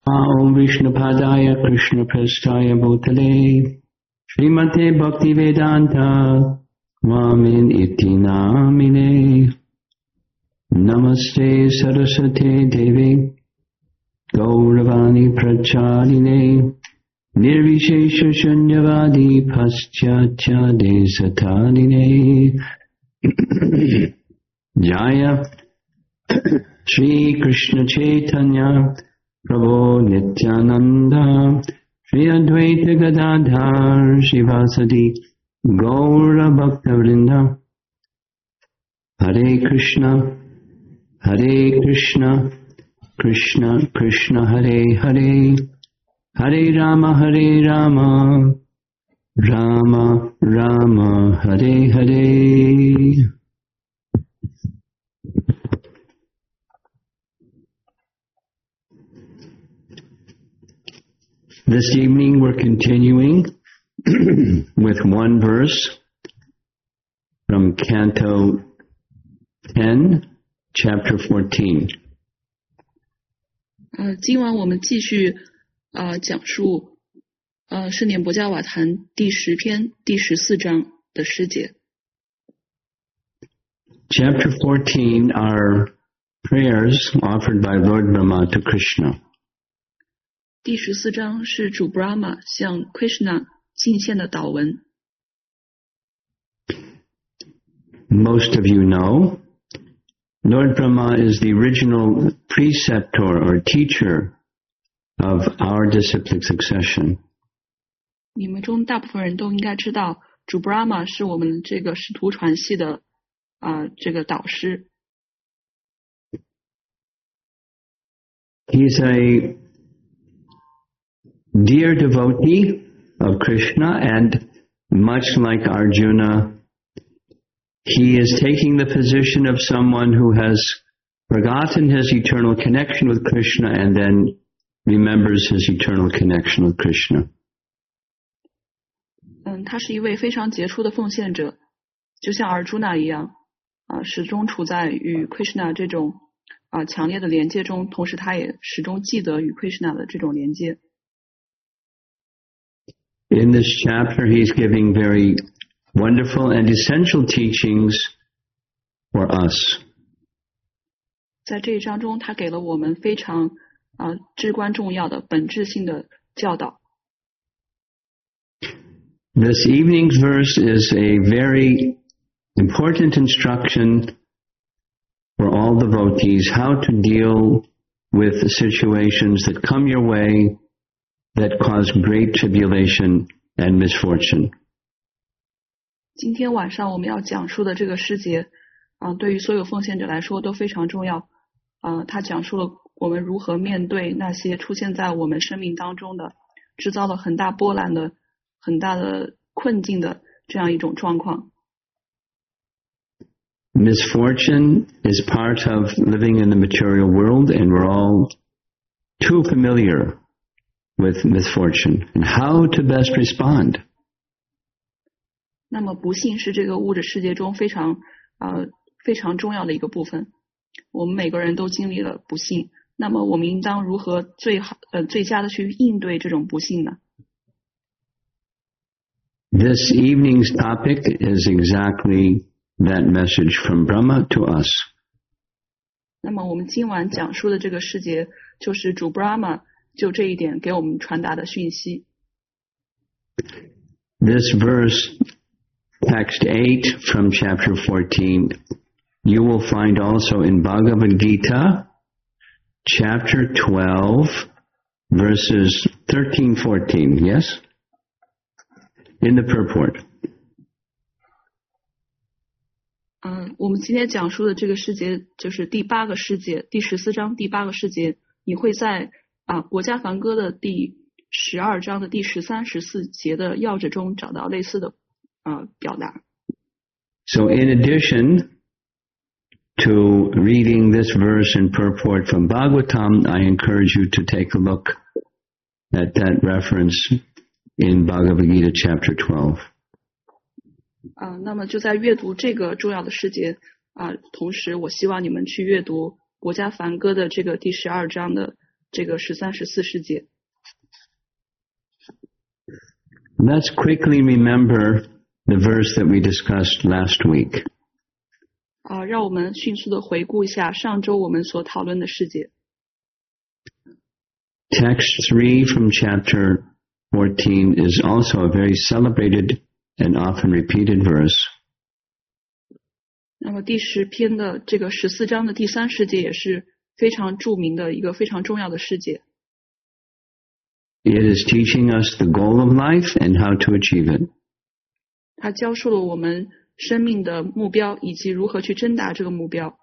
Om Vishnupadaya Krishna Prasthaya Bhutale Srimate Bhaktivedanta Swamin Iti Namine Namaste Saraswate Devi Gauravani Pracharine Nirvishesha Shunyavadi Paschatya Desatanine Jaya Shri Krishna Chaitanya Prabhu Nityananda Shri Advaita Gadadhar Shivasadi Gaura Bhakta Vrinda Hare Krishna Krishna Krishna Hare Hare Hare Rama Rama Rama Hare Hare. This evening we're continuing with one verse from Canto 10, Chapter 14. 今晚我们继续讲述圣典博伽瓦坛第10篇第14章的诗节。 Chapter 14 are prayers offered by Lord Brahma to Krishna. 第14章是主 Brahma 向 Krishna 进献的祷文。 Most of you know, Lord Brahma is the original preceptor or teacher of our disciplic succession. 你们中大部分人都应该知道，主 Brahma 是我们这个师徒传系的这个导师。 He's a dear devotee of Krishna, and much like Arjuna, he is taking the position of someone who has forgotten his eternal connection with Krishna and then remembers his eternal connection with Krishna. 他是一位非常杰出的奉献者，就像 Arjuna 一样，始终处在与 Krishna 这种强烈的连接中，同时他也始终记得与 Krishna 的这种连接。 In this chapter, he's giving very wonderful and essential teachings for us. 在这一章中，他给了我们非常至关重要的本质性的教导。 This evening's verse is a very important instruction for all devotees how to deal with the situations that come your way that cause great tribulation and misfortune. 今天晚上我们要讲述的这个诗节，对于所有奉献者来说都非常重要。他讲述了我们如何面对那些出现在我们生命当中的、制造了很大波澜的、很大的困境的这样一种状况。 Misfortune is part of living in the material world, and we're all too familiar with misfortune and how to best respond. 那么不幸是这个物质世界中非常重要的一个部分。我们每个人都经历了不幸，那么我们应当如何最佳的去应对这种不幸呢？ This evening's topic is exactly that message from Brahma to us. 那么我们今晚讲述的这个诗节，就是主 Brahma 就这一点给我们传达的讯息。 This verse, text 8 from chapter 14, you will find also in Bhagavad Gita, chapter 12, verses 13-14, yes? In the purport. 我们今天讲述的这个诗节就是第8个诗节，第14章第8个诗节，你会在国家梵歌的第12章的第13、14节的要旨中找到类似的表达。 So in addition to reading this verse and purport from Bhagavatam, I encourage you to take a look at that reference in Bhagavad Gita chapter 12. 那么就在阅读这个重要的诗节同时我希望你们去阅读国家梵歌的这个第12章的这个13、14世节。 Let's quickly remember the verse that we discussed last week. 让我们迅速的回顾一下上周我们所讨论的世节。 Text 3 from chapter 14 is also a very celebrated and often repeated verse. 那么第10篇的这个14章的第3世节也是非常著名的一个非常重要的世节。 It is teaching us the goal of life and how to achieve it. 它教授了我们生命的目标以及如何去征达这个目标。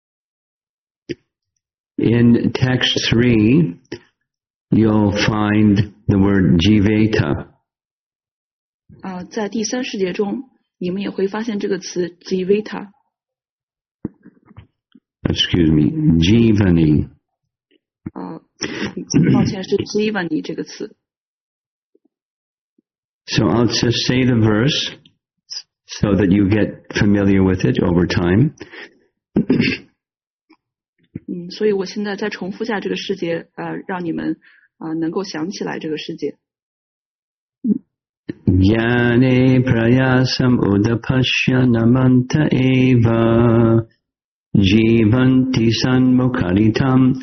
In text 3, you'll find the word jiveta. 在第3世节中，你们也会发现这个词 jiveta。 Excuse me, jivani. 抱歉，是 jivani 这个词。 So I'll just say the verse so that you get familiar with it over time. 所以我现在再重复下这个世节，让你们能够想起来这个世节。 Jnane prayasam udapashya namanta eva jivanti sanmukharitam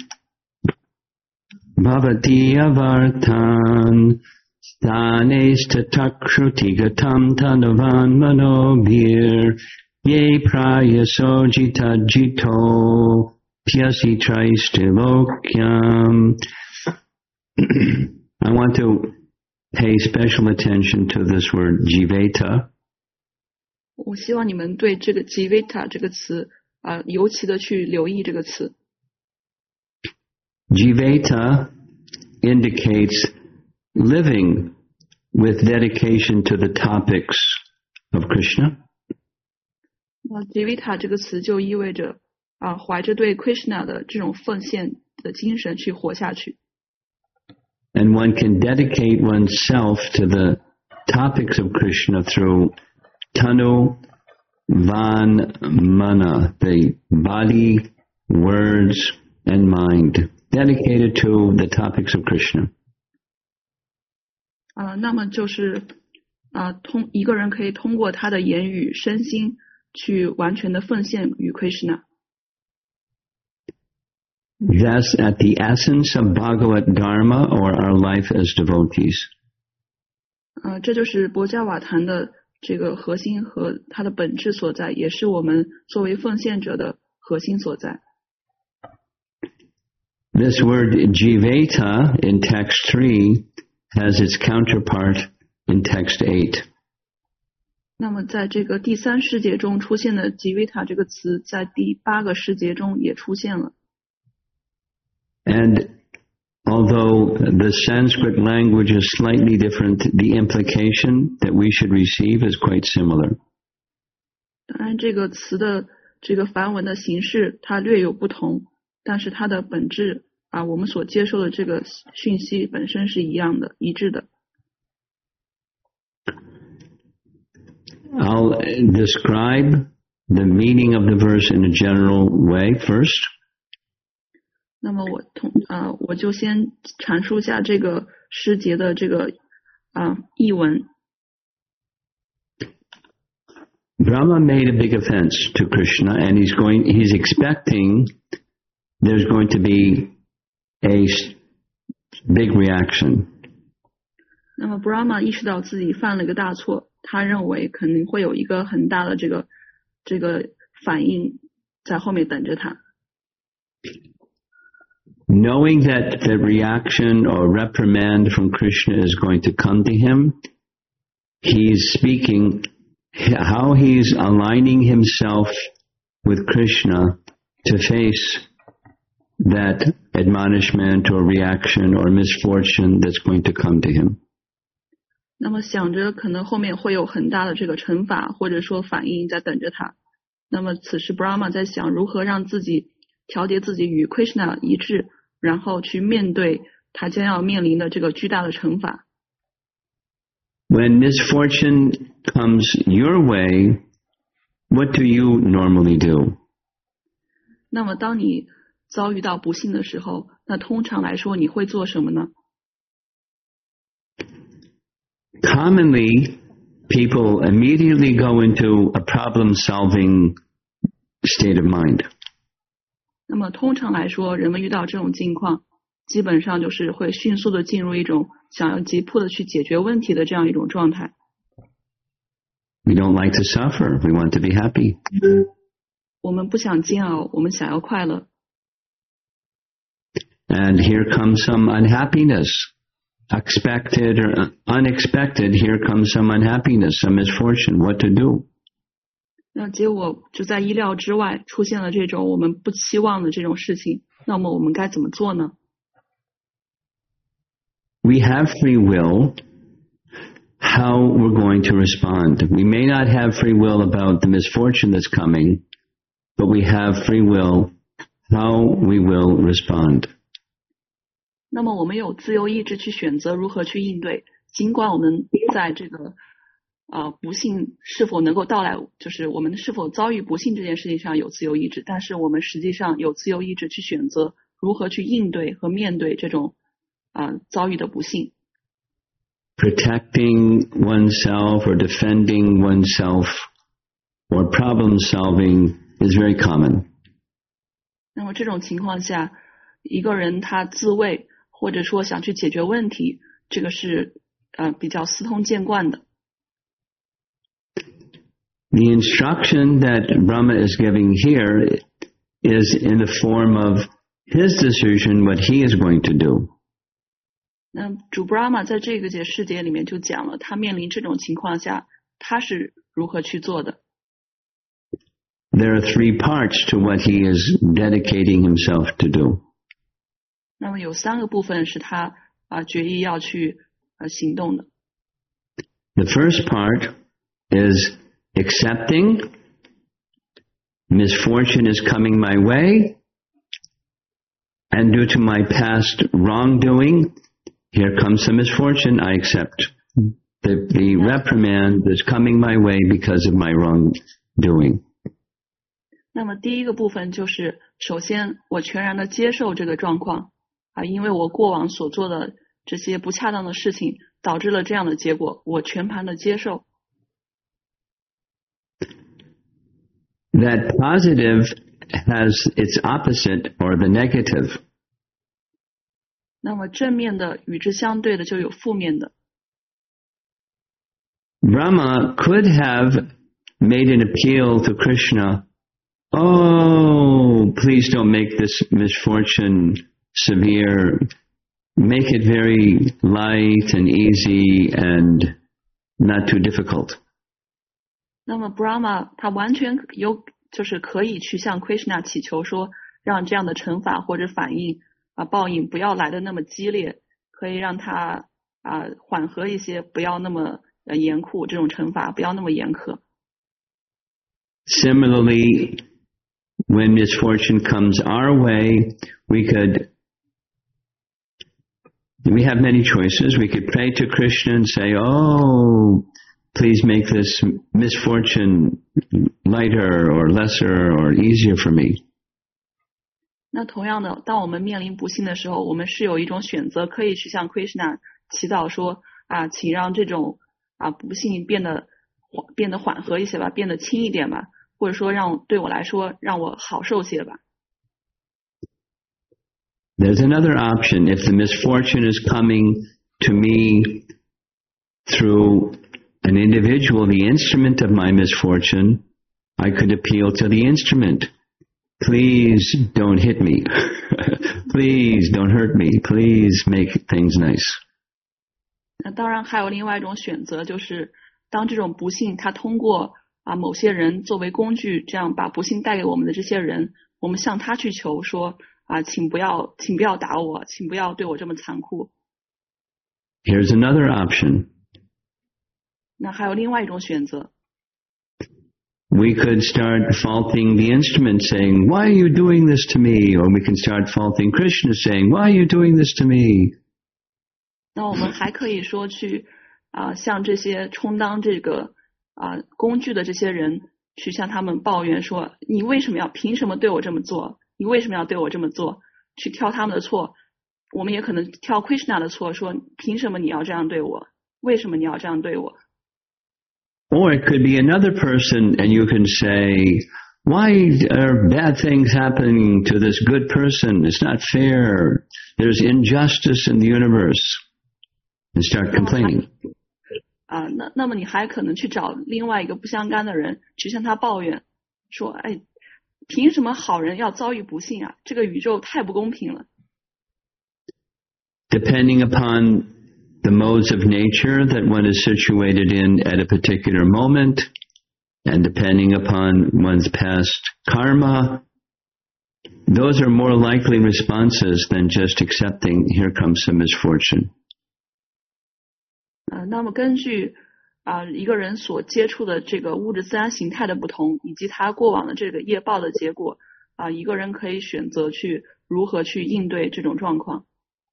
bhavati avartan sthanestatakhruti gatam tanavan manobhir ye prayaso jita jito pyasi traistilokyam. I want to pay special attention to this word jiveta. 我希望你们对这个 jiveta 这个词尤其的去留意这个词。 Jiveta indicates living with dedication to the topics of Krishna. Jiveta 这个词就意味着怀着对 Krishna 的这种奉献的精神去活下去。 And one can dedicate oneself to the topics of Krishna through tanu van mana, the body, words, and mind, dedicated to the topics of Krishna. 那么就是一个人可以通过他的言语、身心去完全的奉献于 Krishna。 That's at the essence of Bhagavad Dharma or our life as devotees. 这就是薄伽瓦坛的这个核心和它的本质所在，也是我们作为奉献者的核心所在。 This word jiveta in text 3 has its counterpart in text 8. 那么在这个第3世节中出现的 jiveta 这个词，在第8个世节中也出现了。 And although the Sanskrit language is slightly different, the implication that we should receive is quite similar. 当然，这个词的这个梵文的形式它略有不同，但是它的本质我们所接受的这个讯息本身是一样的、一致的。 I'll describe the meaning of the verse in a general way first. 那么我就先阐述一下这个诗节的这个译文。 Brahma made a big offense to Krishna, and he's expecting there's going to be a big reaction. 那么 Brahma 意识到自己犯了一个大错，他认为可能会有一个很大的这个反应在后面等着他。 Knowing that the reaction or reprimand from Krishna is going to come to him, he's speaking how he's aligning himself with Krishna to face that admonishment or reaction or misfortune that's going to come to him. 那么想着可能后面会有很大的这个惩罚或者说反应在等着他。那么此时 Brahma 在想如何让自己调节自己与 Krishna 一致，然后去面对他将要面临的这个巨大的惩罚。 When misfortune comes your way, what do you normally do? 那么当你遭遇到不幸的时候，那通常来说你会做什么呢？ Commonly, people immediately go into a problem-solving state of mind. 那么通常来说，人们遇到这种境况，基本上就是会迅速的进入一种想要急迫的去解决问题的这样一种状态。 We don't like to suffer. We want to be happy. 我们不想煎熬，我们想要快乐。 And here comes some unhappiness. Expected or unexpected, here comes some unhappiness, some misfortune. What to do? 那结果就在意料之外出现了这种我们不期望的这种事情，那么我们该怎么做呢？ We have free will. How we're going to respond. We may not have free will about the misfortune that's coming, but we have free will how we will respond. 那么我们有自由意志去选择如何去应对，尽管我们在这个不幸是否能够到来，就是我们是否遭遇不幸这件事情上有自由意志，但是我们实际上有自由意志去选择如何去应对和面对这种遭遇的不幸。 Protecting oneself or defending oneself or problem solving is very common. 那么这种情况下，一个人他自卫或者说想去解决问题，这个是比较司空见惯的。 The instruction that Brahma is giving here is in the form of his decision what he is going to do. 那主 Brahma 在这个世节里面就讲了，他面临这种情况下，他是如何去做的。 There are three parts to what he is dedicating himself to do. 那么有3个部分是他决意要去行动的。 The first part is accepting misfortune is coming my way, and due to my past wrongdoing, here comes some misfortune, I accept. The reprimand is coming my way because of my wrongdoing. 那么第一个部分就是，首先我全然的接受这个状况因为我过往所做的这些不恰当的事情导致了这样的结果，我全盘的接受。 That positive has its opposite or the negative. 那么正面的与之相对的就有负面的。 Brahma could have made an appeal to Krishna, oh, please don't make this misfortune severe. Make it very light and easy and not too difficult. 那么 Brahma 他完全就是可以去向 Krishna 祈求说，让这样的惩罚或者反应报应不要来的那么激烈，可以让他缓和一些，不要那么严酷，这种惩罚不要那么严苛。 Similarly, when misfortune comes our way, we have many choices. We could pray to Krishna and say, oh, please make this misfortune lighter or lesser or easier for me. 那同样的，当我们面临不幸的时候，我们是有一种选择，可以去向 Krishna 祈祷说请让这种不幸变得缓和一些吧，变得轻一点吧，或者说对我来说让我好受些吧。 There's another option. If the misfortune is coming to me through an individual, the instrument of my misfortune, I could appeal to the instrument. Please don't hit me. Please don't hurt me. Please make things nice. 那当然还有另外一种选择，就是当这种不幸它通过某些人作为工具，这样把不幸带给我们的这些人，我们向他去求说请不要打我，请不要对我这么残酷。 Here's another option. 那还有另外一种选择。 We could start faulting the instrument, saying, why are you doing this to me? Or we can start faulting Krishna, saying, why are you doing this to me? 那我们还可以说去向这些充当这个工具的这些人去向他们抱怨说，你为什么凭什么对我这么做？ 你为什么要对我这么做？去挑他们的错，我们也可能挑 Krishna 的错，说凭什么你要这样对我？为什么你要这样对我？ Or it could be another person and you can say, why are bad things happening to this good person? It's not fair. There's injustice in the universe. And start complaining. 那么你还可能去找另外一个不相干的人，去向他抱怨，说，哎，凭什么好人要遭遇不幸啊？这个宇宙太不公平了。 Depending upon the modes of nature that one is situated in at a particular moment, and depending upon one's past karma, those are more likely responses than just accepting, here comes some misfortune. 那么根据一个人所接触的这个物质自然形态的不同，以及他过往的这个业报的结果，一个人可以选择去如何去应对这种状况。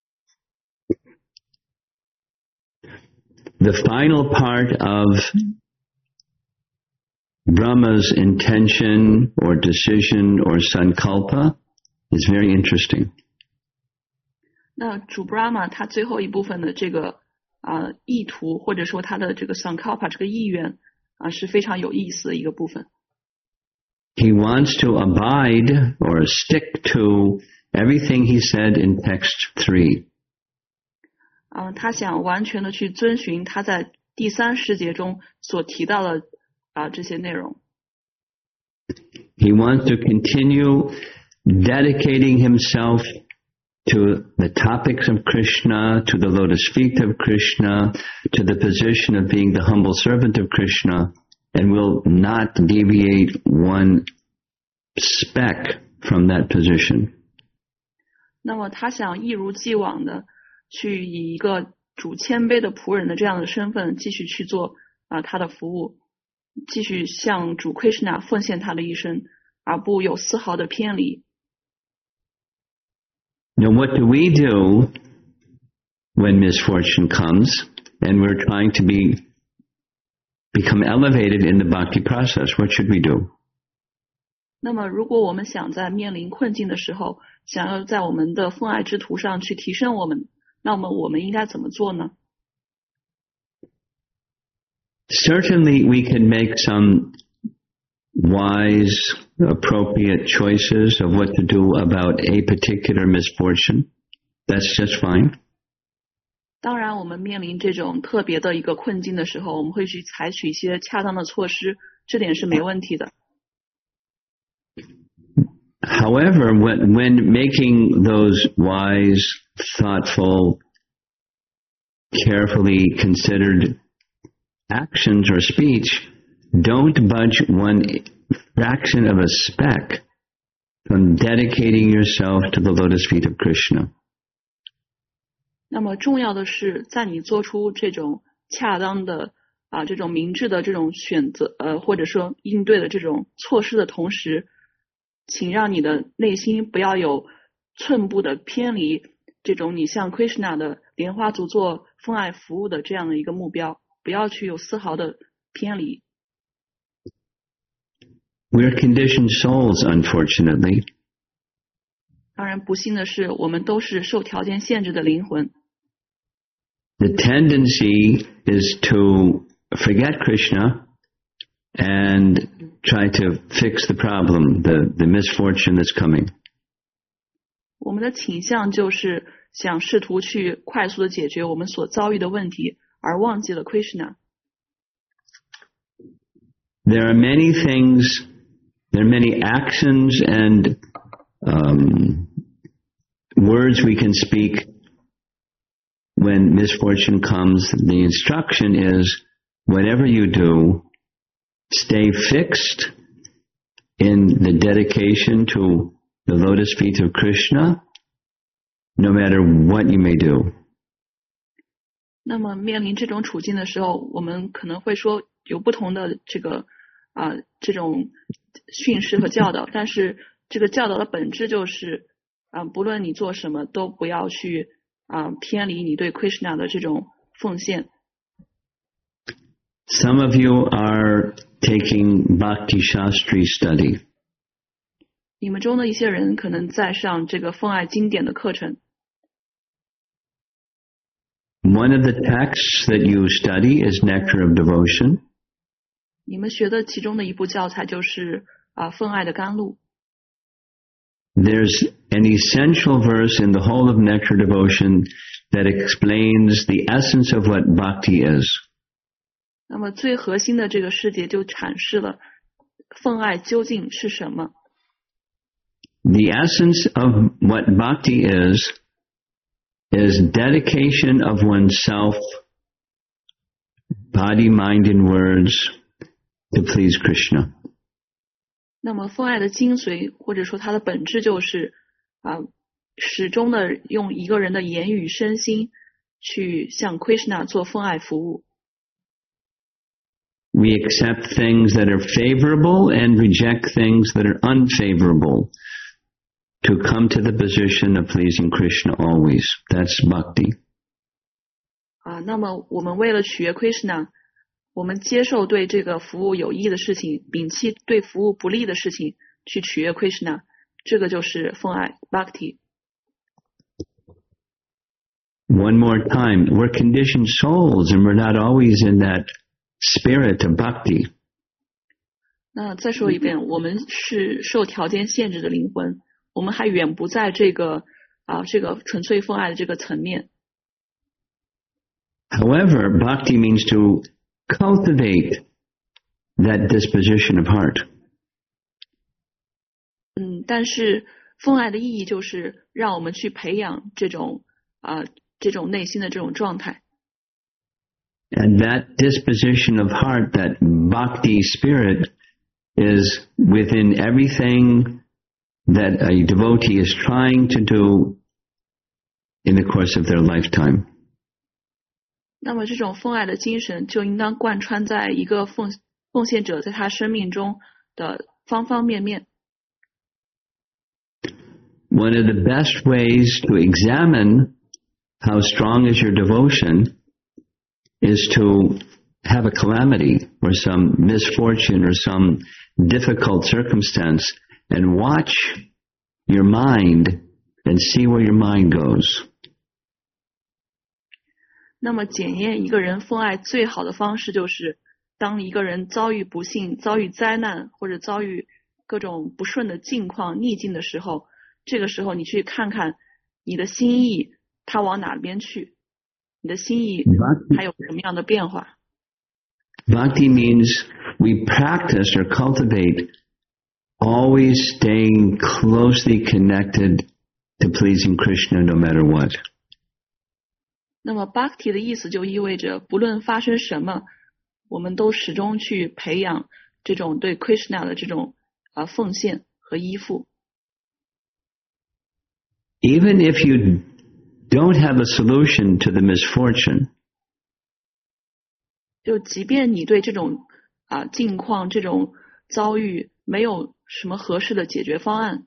The final part of Brahma's intention or decision or sankalpa is very interesting. 那主 Brahma 他最后一部分的这个意图，或者说他的这个 sankalpa 这个意愿是非常有意思的一个部分。 He wants to abide or stick to everything he said in text 3. 他想完全的去遵循他在第3世节中所提到的这些内容。 He wants to continue dedicating himself to the topics of Krishna, to the lotus feet of Krishna, to the position of being the humble servant of Krishna, and will not deviate one speck from that position. 那么他想一如既往的去以一个主谦卑的仆人的这样的身份继续去做他的服务，继续向主 Krishna 奉献他的一生，而不有丝毫的偏离。 Now, what do we do when misfortune comes and we're trying to become elevated in the bhakti process? What should we do? 那么，如果我们想在面临困境的时候，想要在我们的奉爱之途上去提升我们，那么我们应该怎么做呢？ Certainly, we can make some wise, appropriate choices of what to do about a particular misfortune. That's just fine. 当然，我们面临这种特别的一个困境的时候，我们会去采取一些恰当的措施，这点是没问题的。 However, when making those wise, thoughtful, carefully considered actions or speech, don't budge one fraction of a speck from dedicating yourself to the lotus feet of Krishna. 那么重要的是，在你做出这种恰当的这种明智的这种选择或者说应对的这种措施的同时，请让你的内心不要有寸步的偏离这种你向 Krishna 的莲花足做奉爱服务的这样的一个目标，不要去有丝毫的偏离。 We're conditioned souls, unfortunately. 当然，不幸的是，我们都是受条件限制的灵魂。 The tendency is to forget Krishna and try to fix the problem, the misfortune that's coming. 我们的倾向就是想试图去快速的解决我们所遭遇的问题，而忘记了 Krishna。 There are many things, there are many actions and words we can speak when misfortune comes. The instruction is, whatever you do, stay fixed in the dedication to the lotus feet of Krishna, no matter what you may do. 那么面临这种处境的时候，我们可能会说有不同的这种训示和教导，但是这个教导的本质就是不论你做什么都不要去偏离你对 Krishna 的这种奉献。 Some of you are taking Bhakti Shastri study. 你们中的一些人可能在上这个奉爱经典的课程。 One of the texts that you study is Nectar of Devotion. 你们学的其中的一部教材就是奉爱的甘露。 There's an essential verse in the whole of Nectar Devotion that explains the essence of what bhakti is. 那么最核心的这个世界就阐释了奉爱究竟是什么。 The essence of what bhakti is dedication of oneself, body, mind, and words to please Krishna. 那么奉爱的精髓或者说它的本质就是始终的用一个人的言语身心去向 Krishna 做奉爱服务。 We accept things that are favorable and reject things that are unfavorable to come to the position of pleasing Krishna always. That's bhakti. 那么我们为了取悦 Krishna， 我们接受对这个服务有益的事情，摒弃对服务不利的事情，去取悦 Krishna， 这个就是奉爱 bhakti。 One more time, we're conditioned souls and we're not always in that spirit of bhakti. 那再说一遍，我们是受条件限制的灵魂，我们还远不在这个纯粹奉爱的这个层面。 However, bhakti means to cultivate that disposition of heart. 但是奉爱的意义就是让我们去培养这种内心的这种状态。 And that disposition of heart, that bhakti spirit, is within everything that a devotee is trying to do in the course of their lifetime. 那么这种奉爱的精神就应当贯穿在一个奉献者在他生命中的方方面面。 One of the best ways to examine how strong is your devotion is to have a calamity or some misfortune or some difficult circumstance and watch your mind and see where your mind goes. 那么检验一个人奉爱最好的方式就是当一个人遭遇不幸、遭遇灾难或者遭遇各种不顺的境况、逆境的时候，这个时候你去看看你的心意它往哪边去，你的心意还有什么样的变化。 Bhakti means we practice or cultivate always staying closely connected to pleasing Krishna no matter what. 那么 Bhakti 的意思就意味着不论发生什么，我们都始终去培养这种对 Krishna 的这种奉献和依附。 Even if you don't have a solution to the misfortune, 就即便你对这种境况、这种遭遇没有什么合适的解决方案，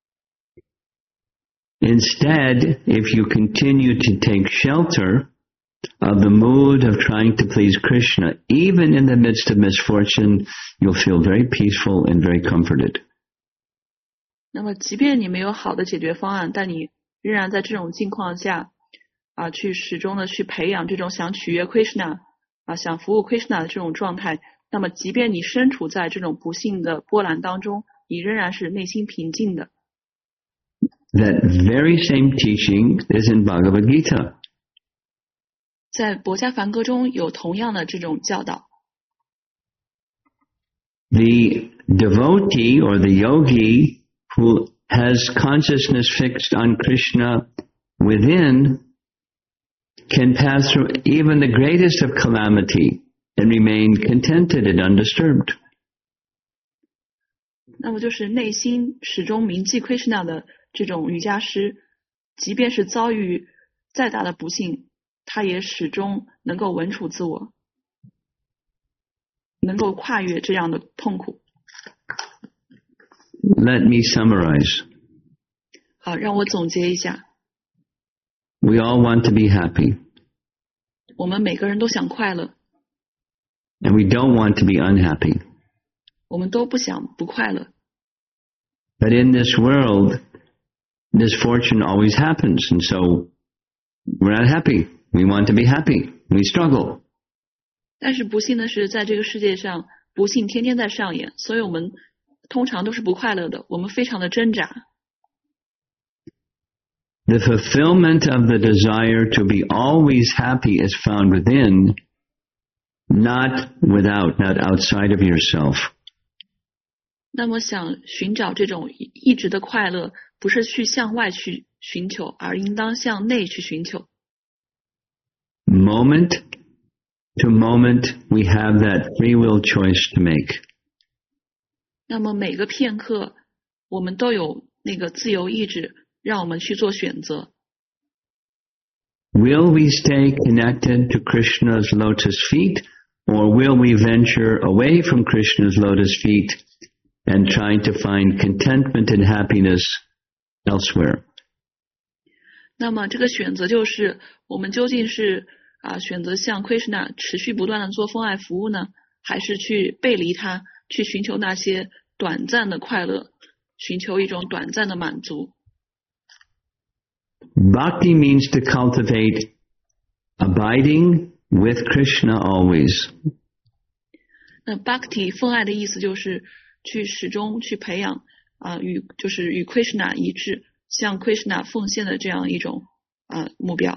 instead, if you continue to take shelter of the mood of trying to please Krishna, even in the midst of misfortune, you'll feel very peaceful and very comforted. 那么即便你没有好的解决方案，但你仍然在这种境况下去始终的去培养这种想取悦 Krishna 想服务 Krishna 的这种状态，那么即便你身处在这种不幸的波澜当中，你仍然是内心平静的。 That very same teaching is in Bhagavad Gita. 在薄伽梵歌中有同样的这种教导。 The devotee or the yogi who has consciousness fixed on Krishna within can pass through even the greatest of calamity and remain contented and undisturbed. 那么就是内心始终铭记 Krishna 的这种瑜伽师，即便是遭遇再大的不幸，他也始终能够稳处自我，能够跨越这样的痛苦。 Let me summarize. 好，让我总结一下。 We all want to be happy. 我们每个人都想快乐， And we don't want to be unhappy. 我们都不想不快乐。 But in this world, misfortune always happens, and so we're not happy. We want to be happy. We struggle. 但是不幸的是，在这个世界上，不幸天天在上演，所以我们通常都是不快乐的，我们非常的挣扎。 The fulfillment of the desire to be always happy is found within, not outside of yourself. 那么想寻找这种一直的快乐，不是去向外去寻求，而应当向内去寻求。 Moment to moment, we have that free will choice to make. 那么每个片刻，我们都有那个自由意志，让我们去做选择。 Will we stay connected to Krishna's lotus feet, or will we venture away from Krishna's lotus feet and try to find contentment and happiness elsewhere? 那么这个选择就是，我们究竟是选择向 Krishna 持续不断的做奉爱服务呢，还是去背离他，去寻求那些短暂的快乐，寻求一种短暂的满足？ Bhakti means to cultivate abiding with Krishna always. 那 Bhakti 奉爱的意思就是去始终去培养与 Krishna 一致，向 Krishna 奉献的这样一种目标。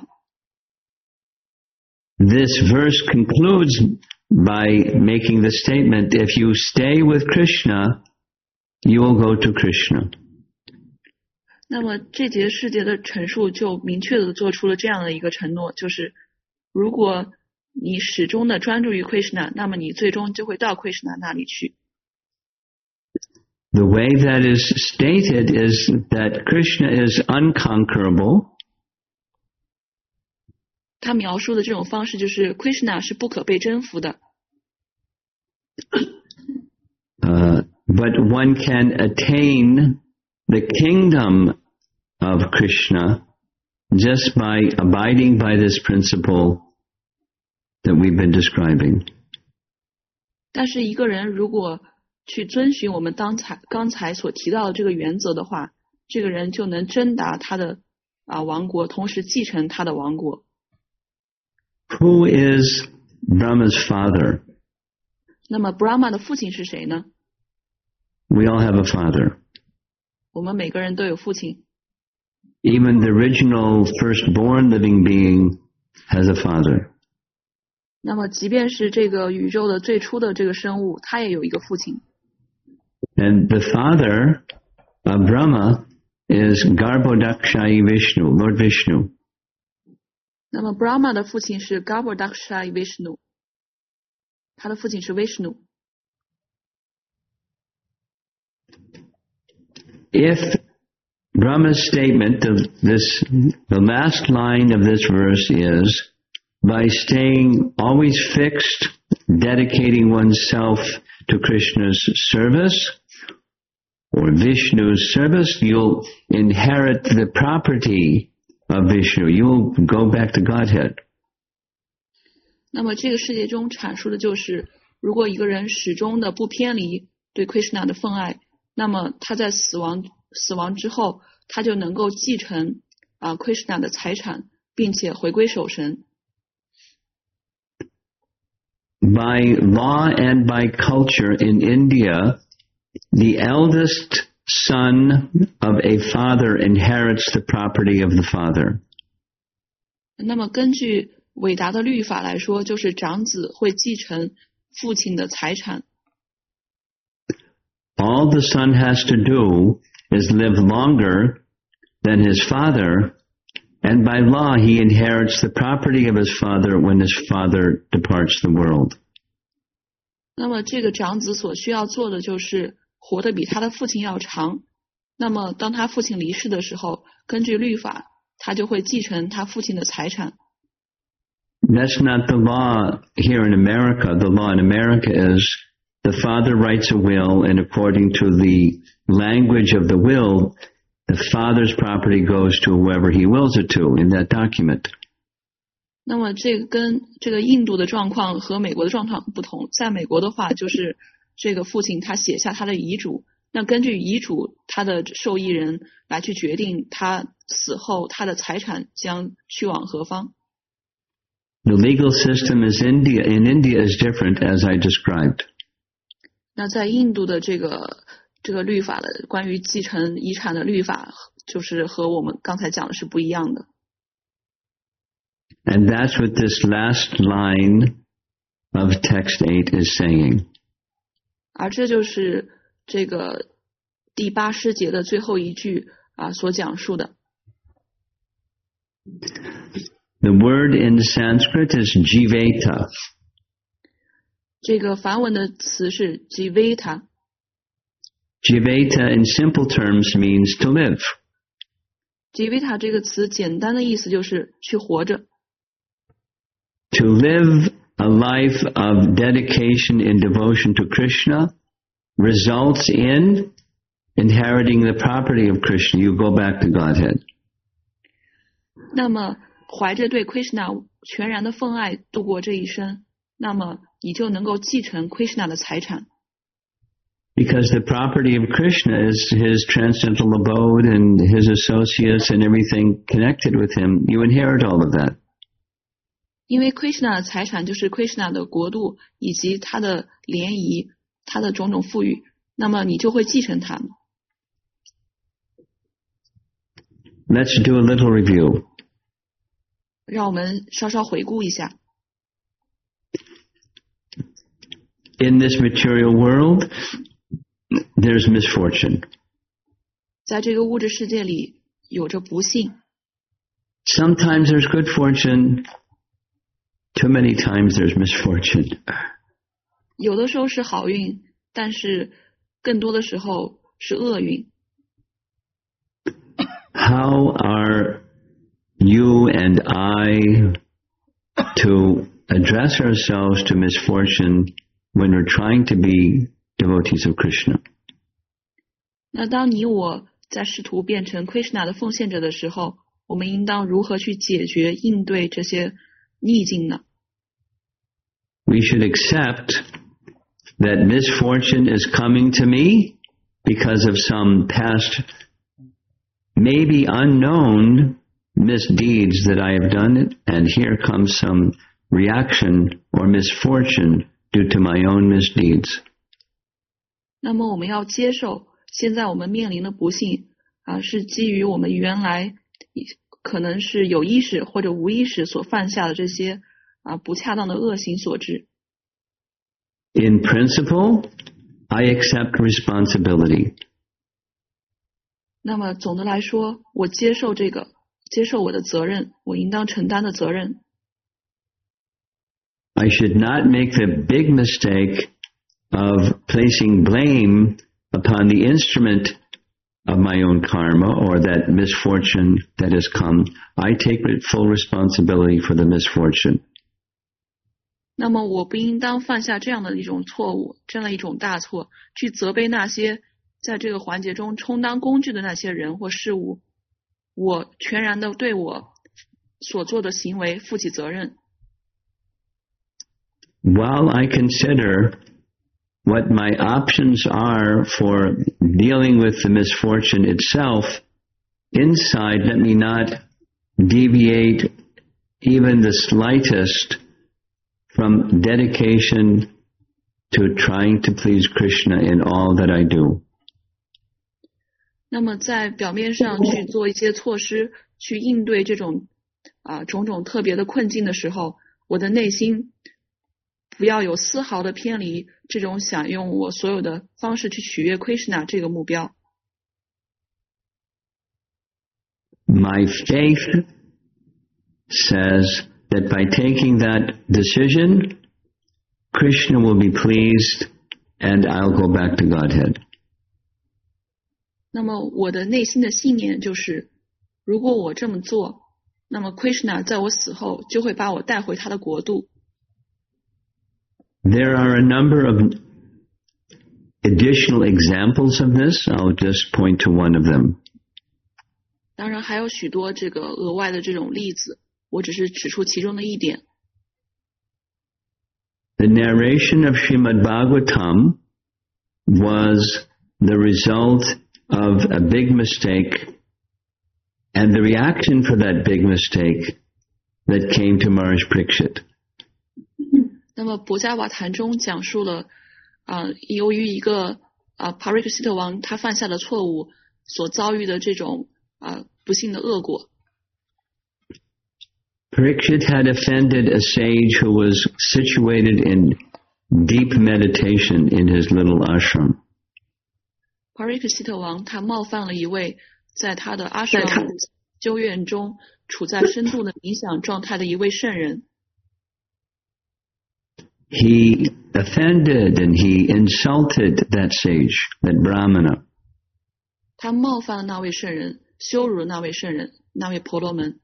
This verse concludes by making the statement, if you stay with Krishna, you will go to Krishna. 那么这节世界的陈述就明确的做出了这样的一个承诺，就是如果你始终的专注于 Krishna， 那么你最终就会到 Krishna 那里去。 The way that is stated is that Krishna is unconquerable. 他描述的这种方式就是 Krishna 是不可被征服的。 But one can attain the kingdom of Krishna just by abiding by this principle that we've been describing. 但是一个人如果去遵循我们刚才所提到的这个原则的话，这个人就能征达他的王国，同时继承他的王国。 Who is Brahma's father? 那么 Brahma 的父亲是谁呢？ We all have a father. 我们每个人都有父亲。 Even the original firstborn living being has a father. 那么即便是这个宇宙的最初的这个生物，他也有一个父亲。 And the father of Brahma is Garbhodakshai Vishnu, Lord Vishnu. 那么 Brahma 的父亲是 Garbhodakshai Vishnu， 他的父亲是 Vishnu。 If Brahma's statement of this, the last line of this verse is, by staying always fixed, dedicating oneself to Krishna's service or Vishnu's service, you'll inherit the property of Vishnu. You'll go back to Godhead. 那么这个世界中阐述的就是，如果一个人始终的不偏离对 Krishna 的奉爱，那么他在死亡之后，他就能够继承Krishna 的财产，并且回归守神。 By law and by culture in India, the eldest son of a father inherits the property of the father. 那么根据伟大的律法来说，就是长子会继承父亲的财产。 All the son has to do is live longer than his father, and by law he inherits the property of his father when his father departs the world. 那么这个长子所需要做的就是活得比他的父亲要长。那么当他父亲离世的时候，根据律法，他就会继承他父亲的财产。 That's not the law here in America. The law in America is the father writes a will, and according to the language of the will, the father's property goes to whoever he wills it to in that document. 那么这个跟这个印度的状况和美国的状况不同。在美国的话，就是这个父亲他写下他的遗嘱， 那根据遗嘱，他的受益人来去决定他死后他的财产将去往何方。 The legal system in India is different, as I described. 那在印度的这个律法的关于继承遗产的律法，就是和我们刚才讲的是不一样的。 And that's what this last line of text 8 is saying. 而这就是这个第8诗节的最后一句所讲述的。 The word in Sanskrit is jiveta. 这个梵文的词是 jiveta. Jiveta in simple terms means to live. jiveta 这个词简单的意思就是去活着。 To live a life of dedication and devotion to Krishna results in inheriting the property of Krishna. You go back to Godhead. 那么怀着对 Krishna 全然的奉爱度过这一生，那么你就能够继承 Krishna 的财产。 Because the property of Krishna is his transcendental abode and his associates and everything connected with him. You inherit all of that. 因为 Krishna 的财产就是 Krishna 的国度以及他的联谊，他的种种富裕，那么你就会继承它们。 Let's do a little review. 让我们稍稍回顾一下。 In this material world, there's misfortune. 在这个物质世界里有着不幸。 Sometimes there's good fortune. Too many times there's misfortune. 有的时候是好运，但是更多的时候是厄运。 How are you and I to address ourselves to misfortune when we're trying to be devotees of Krishna? 那当你我在试图变成 Krishna 的奉献者的时候，我们应当如何去解决应对这些逆境呢？ We should accept that misfortune is coming to me because of some past, maybe unknown misdeeds that I have done, and here comes some reaction or misfortune due to my own misdeeds. 那么我们要接受现在我们面临的不幸是基于我们原来可能是有意识或者无意识所犯下的这些不恰当的恶行所致。 In principle, I accept responsibility. 那么总的来说，我接受我的责任，我应当承担的责任。 I should not make the big mistake of placing blame upon the instrument of my own karma or that misfortune that has come. I take full responsibility for the misfortune. 那么我不应当犯下这样的一种错误，这样的一种大错，去责备那些在这个环节中充当工具的那些人或事物。我全然的对我所做的行为负起责任。 While I consider what my options are for dealing with the misfortune itself, inside let me not deviate even the slightest from dedication to trying to please Krishna in all that I do. 那么在表面上去做一些措施，去应对这种种种特别的困境的时候，我的内心不要有丝毫的偏离这种想用我所有的方式去取悦 Krishna 这个目标。 My faith says that by taking that decision, Krishna will be pleased and I'll go back to Godhead. 那么我的内心的信念就是，如果我这么做，那么 Krishna 在我死后就会把我带回他的国度。 There are a number of additional examples of this. I'll just point to one of them. 当然还有许多这个额外的这种例子，我只是指出其中的一点。 The narration of Srimad Bhagavatam was the result of a big mistake and the reaction for that big mistake that came to Maharaj Parikshit. 那么博伽瓦坛中讲述了由于一个Parikshita王他犯下的错误所遭遇的这种不幸的恶果。 Parikshit had offended a sage who was situated in deep meditation in his little ashram. Parikshita王他冒犯了一位在他的阿什兰修院中处在深度的冥想状态的一位圣人。 He offended and he insulted that sage, that Brahmana. 他冒犯了那位圣人，羞辱了那位圣人，那位婆罗门。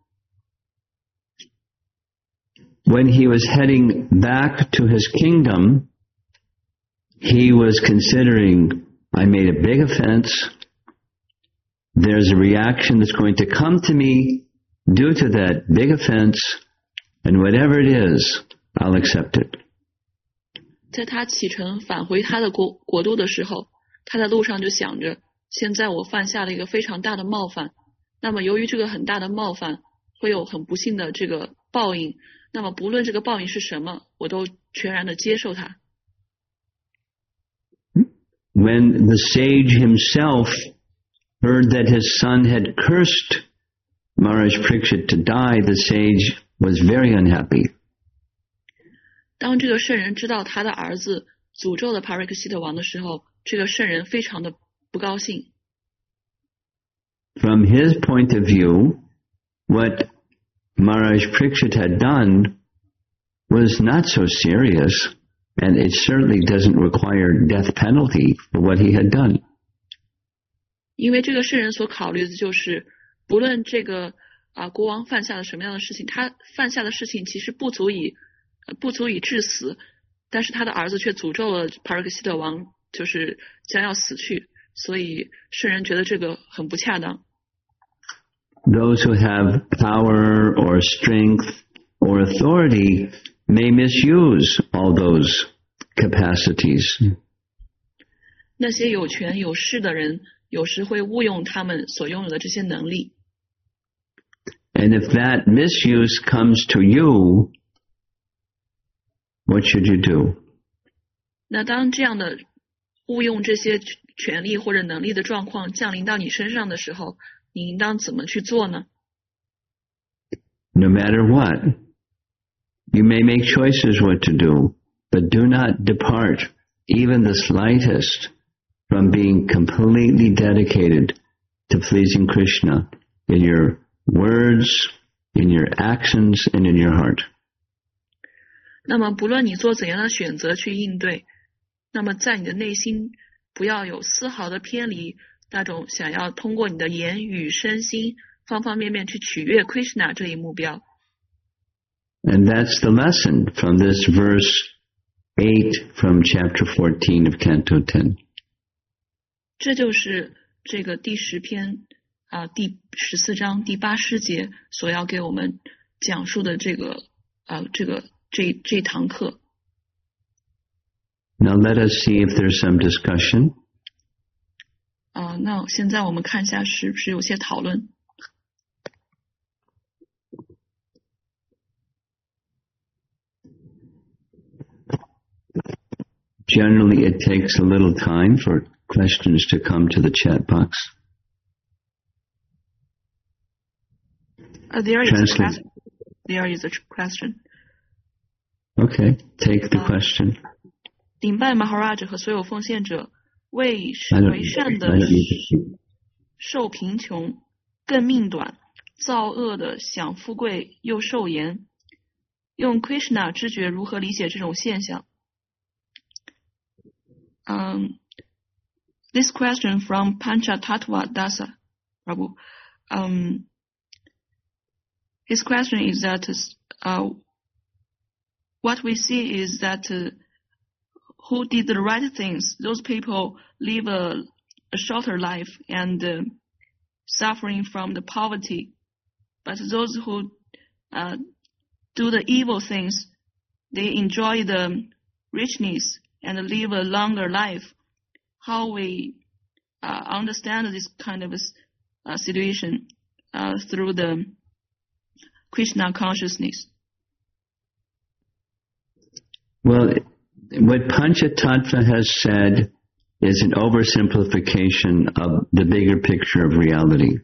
When he was heading back to his kingdom, he was considering, I made a big offense. There's a reaction that's going to come to me due to that big offense, and whatever it is, I'll accept it. 在他启程返回他的国都的时候，他在路上就想着，现在我犯下了一个非常大的冒犯，那么由于这个很大的冒犯会有很不幸的这个报应，那么不论这个报应是什么，我都全然的接受它。 When the sage himself heard that his son had cursed Maharaj Parikshit to die, the sage was very unhappy. 当这个圣人知道他的儿子诅咒了 Parikshita 王的时候，这个圣人非常的不高兴。 From his point of view, what Maharaj Parikshit had done was not so serious, and it certainly doesn't require death penalty for what he had done. 因为这个圣人所考虑的就是，不论这个国王犯下了什么样的事情，他犯下的事情其实不足以致死，但是他的儿子却诅咒了 Parikshita 王，就是将要死去，所以圣人觉得这个很不恰当。 Those who have power or strength or authority may misuse all those capacities. 那些有权有势的人，有时会误用他们所拥有的这些能力。 And if that misuse comes to you, what should you do? 那当这样的误用这些权力或者能力的状况降临到你身上的时候，你应当怎么去做呢？ No matter what, you may make choices what to do, but do not depart even the slightest from being completely dedicated to pleasing Krishna in your words, in your actions, and in your heart. 那么不论你做怎样的选择去应对，那么在你的内心不要有丝毫的偏离，那种想要通过你的言语身心方方面面去取悦 Krishna 这一目标。 And that's the lesson from this verse 8 from chapter 14 of Canto 10. 这就是这个第10篇第14章第8诗节所要给我们讲述的这堂课。 Now let us see if there's some discussion. 那现在我们看一下是不是有些讨论。 Generally, it takes a little time for questions to come to the chat box. There is a question. Okay, take the question. 顶拜 Maharaj 和所有奉献者为善的受贫穷，更命短，造恶的享富贵又受严。用 Krishna 知觉如何理解这种现象？This question from Panchatattva Dasa Prabhu. His question is that what we see is that who did the right things, those people live a shorter life and suffering from the poverty. But those who do the evil things, they enjoy the richness and live a longer life. How we understand this kind of situation through the Krishna consciousness. Well, what Panchatattva has said is an oversimplification of the bigger picture of reality.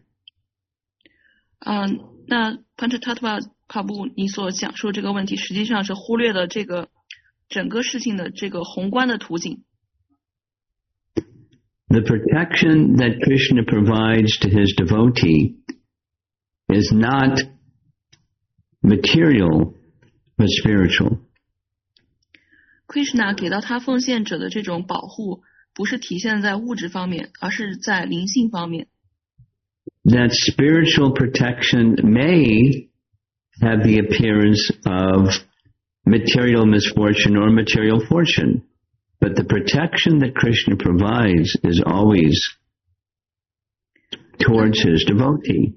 那 Panchatattva 帕布你所讲述这个问题，实际上是忽略了这个整个事情的这个宏观的图景。 The protection that Krishna provides to his devotee is not material, but spiritual. Krishna 给到他奉献者的这种保护，不是体现在物质方面，而是在灵性方面。 That spiritual protection may have the appearance of material misfortune or material fortune, but the protection that Krishna provides is always towards his devotee.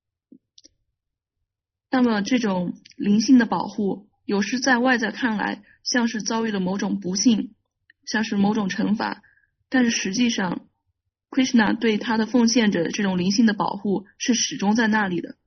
那么这种灵性的保护，有时在外在看来像是遭遇了某种不幸，像是某种惩罚，但是实际上 Krishna 对他的奉献者这种灵性的保护是始终在那里的。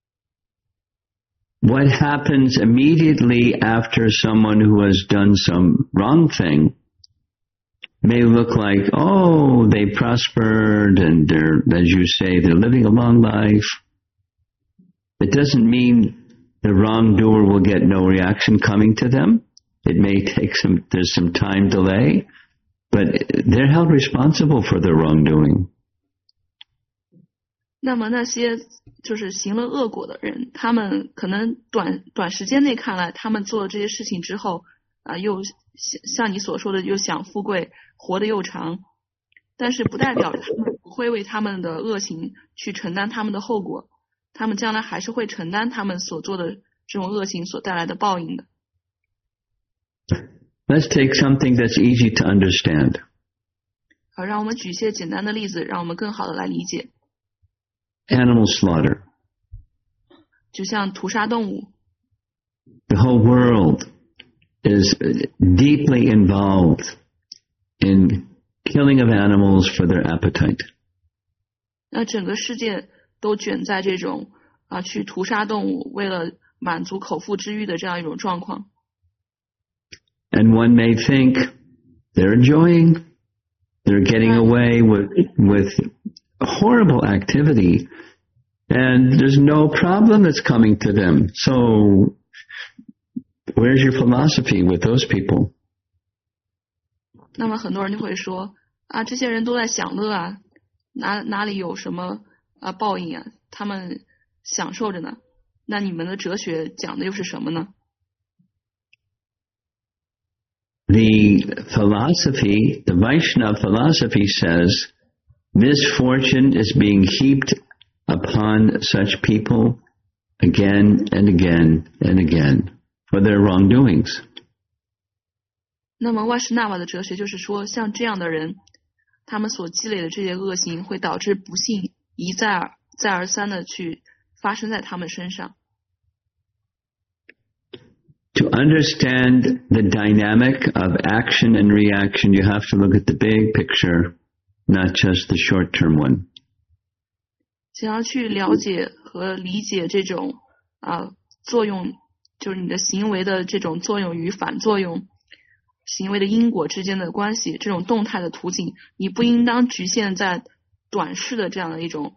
What happens immediately after someone who has done some wrong thing may look like, oh, they prospered and they're, as you say, they're living a long life. It doesn't mean the wrongdoer will get no reaction coming to them. It may take there's some time delay, but they're held responsible for their wrongdoing. 那么那些就是行了恶果的人，他们可能短时间内看来，他们做了这些事情之后，又像你所说的，又享富贵，活得又长，但是不代表着他们不会为他们的恶行去承担他们的后果，他们将来还是会承担他们所做的这种恶行所带来的报应的。 Let's take something that's easy to understand. 好，让我们举一些简单的例子，让我们更好的来理解。 Animal slaughter. 就像屠杀动物。 The whole world is deeply involved in killing of animals for their appetite. 那整个世界都卷在这种去屠杀动物，为了满足口腹之欲的这样一种状况。 And one may think they're enjoying, they're getting away with horrible activity, and there's no problem that's coming to them. So where's your philosophy with those people? 那么很多人就会说这些人都在享乐啊，哪里有什么报应啊？他们享受着呢。那你们的哲学讲的又是什么呢？ The philosophy, the Vaishnava philosophy says, misfortune is being heaped upon such people again and again and again for their wrongdoings. 那么外什纳瓦的哲学就是说，像这样的人，他们所积累的这些恶行会导致不幸一再而三的去发生在他们身上。 To understand the dynamic of action and reaction, you have to look at the big picture, not just the short-term one. 想要去了解和理解这种作用，就是你的行为的这种作用与反作用，行为的因果之间的关系，这种动态的图景，你不应当局限在短视的这样的一种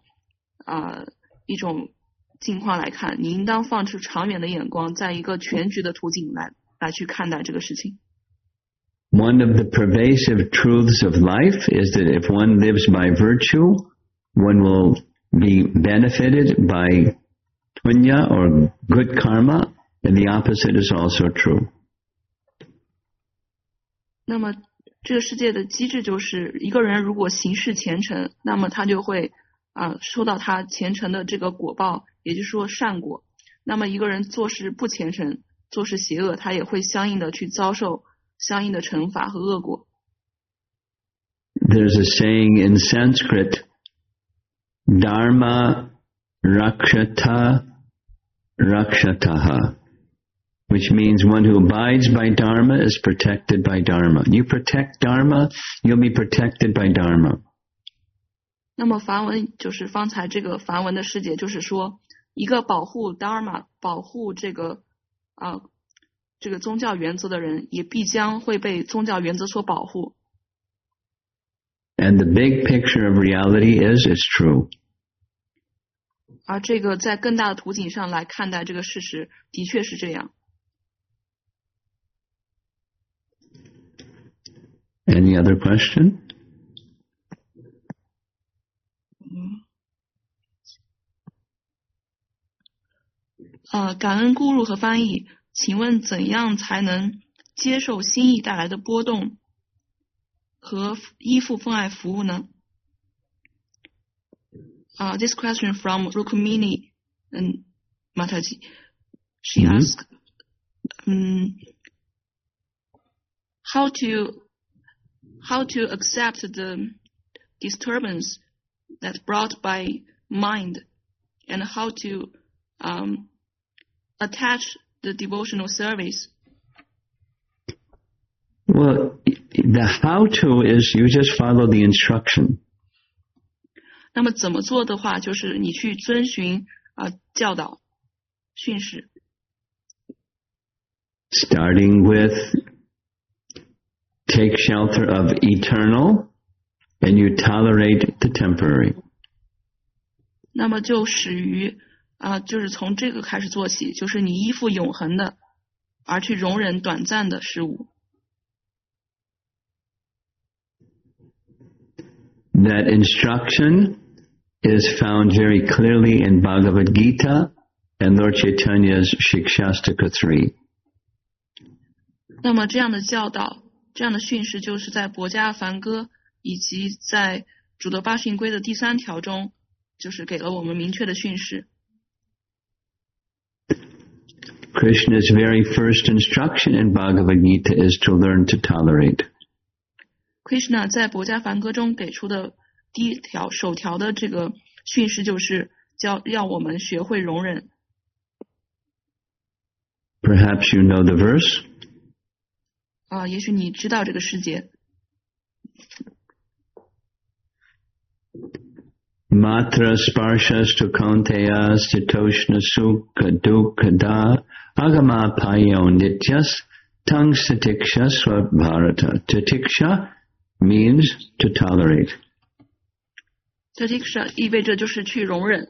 境况来看，你应当放出长远的眼光，在一个全局的图景来去看待这个事情。 One of the pervasive truths of life is that if one lives by virtue, one will be benefited by punya or good karma, and the opposite is also true. 那么这个世界的机制就是，一个人如果行事虔诚，那么他就会收到他虔诚的这个果报，也就是说善果。那么一个人做事不虔诚，做事邪恶，他也会相应的去遭受相应的惩罚和恶果。 There's a saying in Sanskrit, Dharma rakshata rakshataha, which means one who abides by Dharma is protected by Dharma. You protect Dharma, you'll be protected by Dharma. 那么梵文就是方才这个梵文的释解，就是说一个保护 Dharma 保护这个宗教原则的人，也必将会被宗教原则所保护。 And the big picture of reality is it's true. 而这个在更大的图景上来看待这个事实，的确是这样。 Any other question? 感恩咕噜和翻译，请问怎样才能接受心意带来的波动和依附奉爱服务呢？This question from Rukmini and Mataji. She asked, how to accept the disturbance that's brought by mind, and how to attach the devotional service. Well, the how-to is you just follow the instruction. 那么怎么做的话，就是你去遵循教导训示。 Starting with take shelter of eternal, and you tolerate the temporary. 那么就始于就是从这个开始做起，就是你依附永恒的，而去容忍短暂的事物。 That instruction is found very clearly in Bhagavad Gita and Lord Chaitanya's Shikshastaka 3. 那么这样的教导，这样的训示，就是在博迦梵歌以及在主德八训规的第3条中，就是给了我们明确的训示。 Krishna's very first instruction in Bhagavad Gita is to learn to tolerate. Krishna 在博迦梵歌中给出的第一条首条的这个训示，就是要我们学会容忍。 Perhaps you know the verse. 也许你知道这个世界。 Matra sparshas kaunteya sitoshna sukha dukkha agama payo nityas tang satiksha swabharata. Tatiksha means to tolerate. Tatiksha 意味着就是去容忍。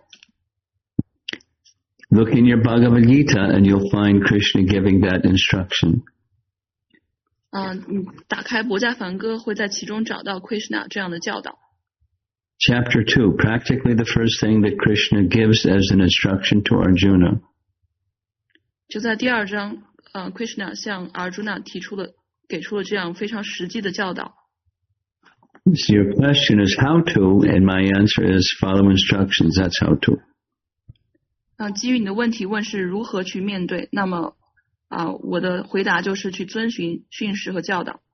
Look in your Bhagavad Gita and you'll find Krishna giving that instruction. 你打开博迦梵歌，会在其中找到 Krishna 这样的教导。 Chapter 2, practically the first thing that Krishna gives as an instruction to Arjuna. 就在第2章，Krishna 向 Arjuna 给出了这样非常实际的教导。 So your question is how to, and my answer is follow instructions. That's how to. 基于你的问题问是如何去面对，那么我的回答就是去遵循训示和教导。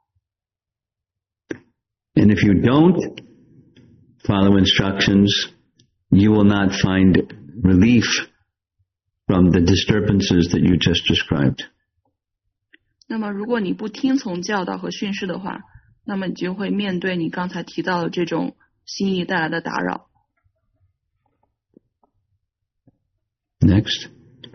And if you don't follow instructions, you will not find relief from the disturbances that you just described. 那么如果你不听从教导和训示的话，那么你就会面对你刚才提到的这种心意带来的打扰。 Next.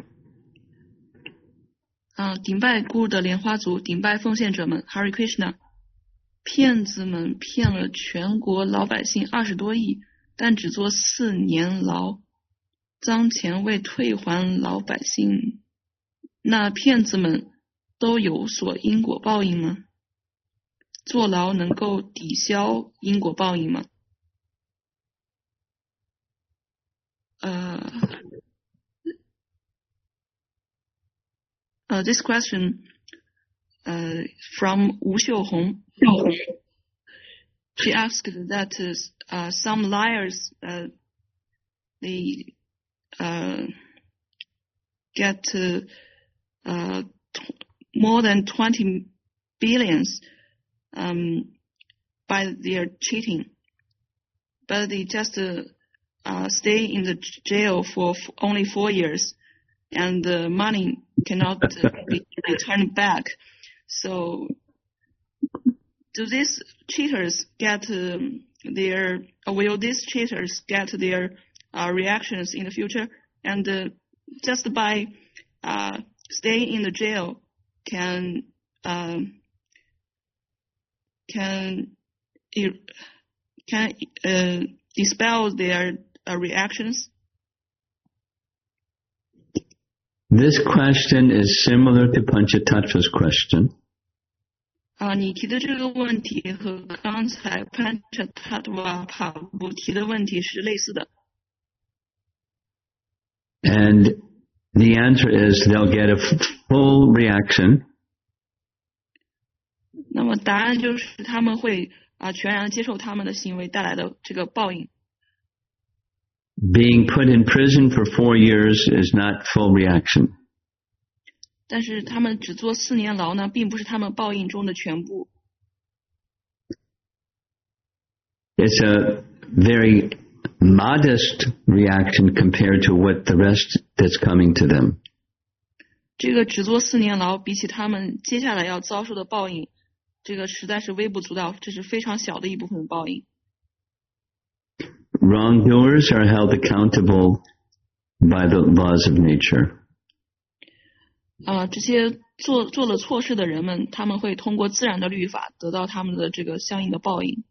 顶拜咕噜的莲花族，顶拜奉献者们 Hare Krishna。骗子们骗了全国老百姓20多亿，但只坐4年牢，赃钱未退还老百姓，那骗子们都有所因果报应吗？坐牢能够抵消因果报应吗？This question from Wu Xiuhong. She asked that some liars they get more than 20 billions by their cheating, but they just stay in the jail for only 4 years, and the money cannot be returned back. So do these cheaters get will these cheaters get their reactions in the future? And just by staying in the jail can dispel their reactions? This question is similar to Panchatattva's question. 你提的这个问题和刚才Panchatattva帕布提的问题是类似的。 And the answer is they'll get a full reaction. 那么答案就是他们会全然接受他们的行为带来的这个报应。 Being put in prison for 4 years is not full reaction. 但是他们只坐4年牢呢，并不是他们报应中的全部。 It's a very modest reaction compared to what the rest that's coming to them. 这个只坐4年牢，比起他们接下来要遭受的报应，这个实在是微不足道，这是非常小的一部分的报应。 Wrongdoers are held accountable by the laws of nature. 这些做了错事的人们，他们会通过自然的律法得到他们的这个相应的报应。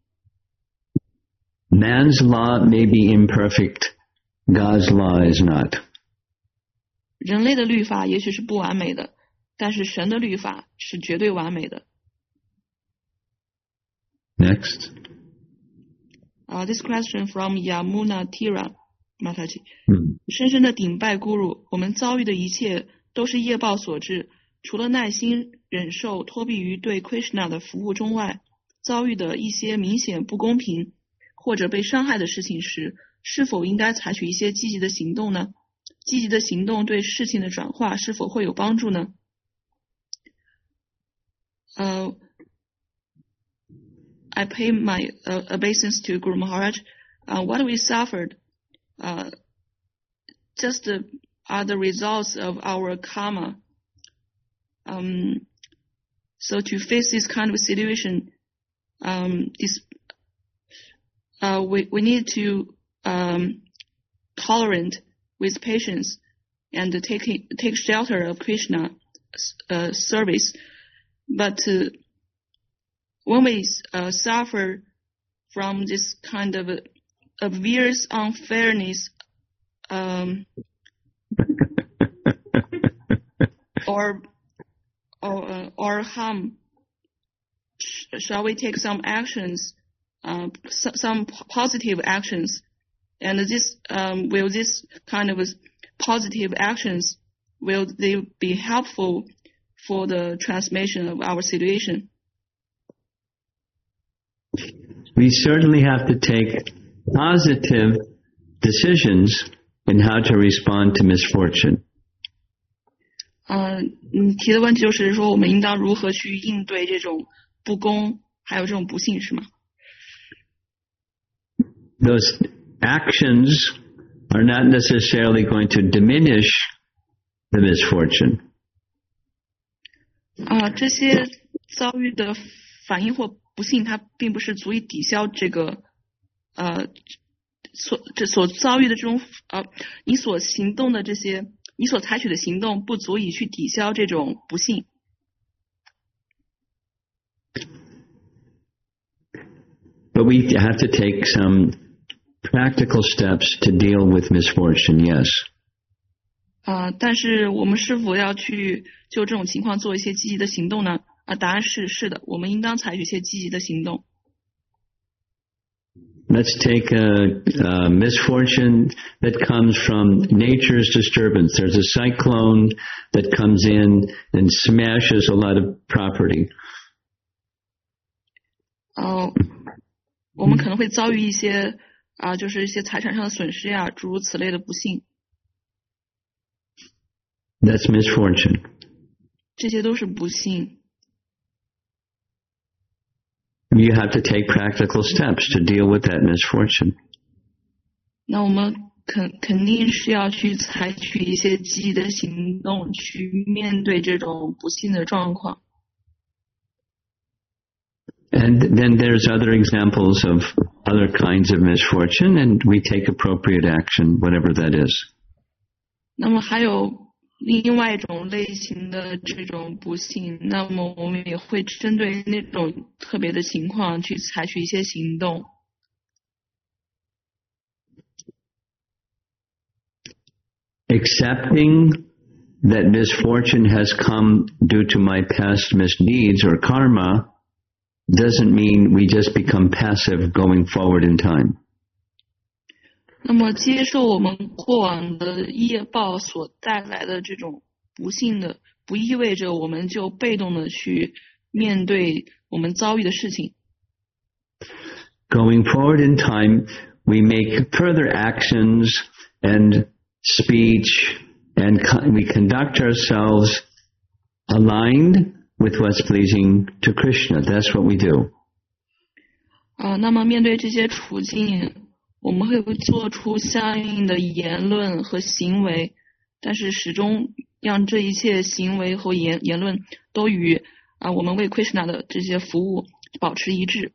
Man's law may be imperfect, God's law is not. 人类的律法也许是不完美的，但是神的律法是绝对完美的。 Next. This question from Yamuna Tira Mataji. 深深的顶拜咕噜，我们遭遇的一切都是业报所致，除了耐心忍受脱避于对 Krishna 的服务中外，遭遇的一些明显不公平或者被伤害的事情时，是否应该采取一些积极的行动呢？积极的行动对事情的转化是否会有帮助呢？I pay my obeisance to Guru Maharaj. What we suffered just are the results of our karma. So to face this kind of situation, we need to tolerant with patience and take shelter of Krishna service. But when we suffer from this kind of obvious unfairness or harm, shall we take some actions, some positive actions? And will this kind of positive actions, will they be helpful for the transformation of our situation? We certainly have to take positive decisions in how to respond to misfortune. 你提的问题就是说，我们应当如何去应对这种不公，还有这种不幸，是吗？ Those actions are not necessarily going to diminish the misfortune. 这些遭遇的反应或不幸，它并不是足以抵消这个所遭遇的这种你所行动的这些，你所采取的行动不足以去抵消这种不幸。 But we have to take some practical steps to deal with misfortune, yes. 但是我们是否要去就这种情况做一些积极的行动呢？答案是的，我们应当采取一些积极的行动。 Let's take a misfortune that comes from nature's disturbance. There's a cyclone that comes in and smashes a lot of property. 我们可能会遭遇一些就是一些财产上的损失呀，诸如此类的不幸。 That's misfortune. 这些都是不幸。 You have to take practical steps to deal with that misfortune. 那我们肯定是要去采取一些积极的行动，去面对这种不幸的状况。 And then there's other examples of other kinds of misfortune, and we take appropriate action, whatever that is. 那么还有另外一种类型的这种不幸，那么我们也会针对那种特别的情况去采取一些行动。 Accepting that misfortune has come due to my past misdeeds or karma doesn't mean we just become passive going forward in time. 那么接受我们过往的业报所带来的这种不幸的，不意味着我们就被动的去面对我们遭遇的事情。 Going forward in time, we make further actions and speech, and we conduct ourselves aligned with what's pleasing to Krishna. That's what we do. 那么面对这些处境，我们会做出相应的言论和行为，但是始终让这一切行为和言论都与我们为 Krishna 的这些服务保持一致。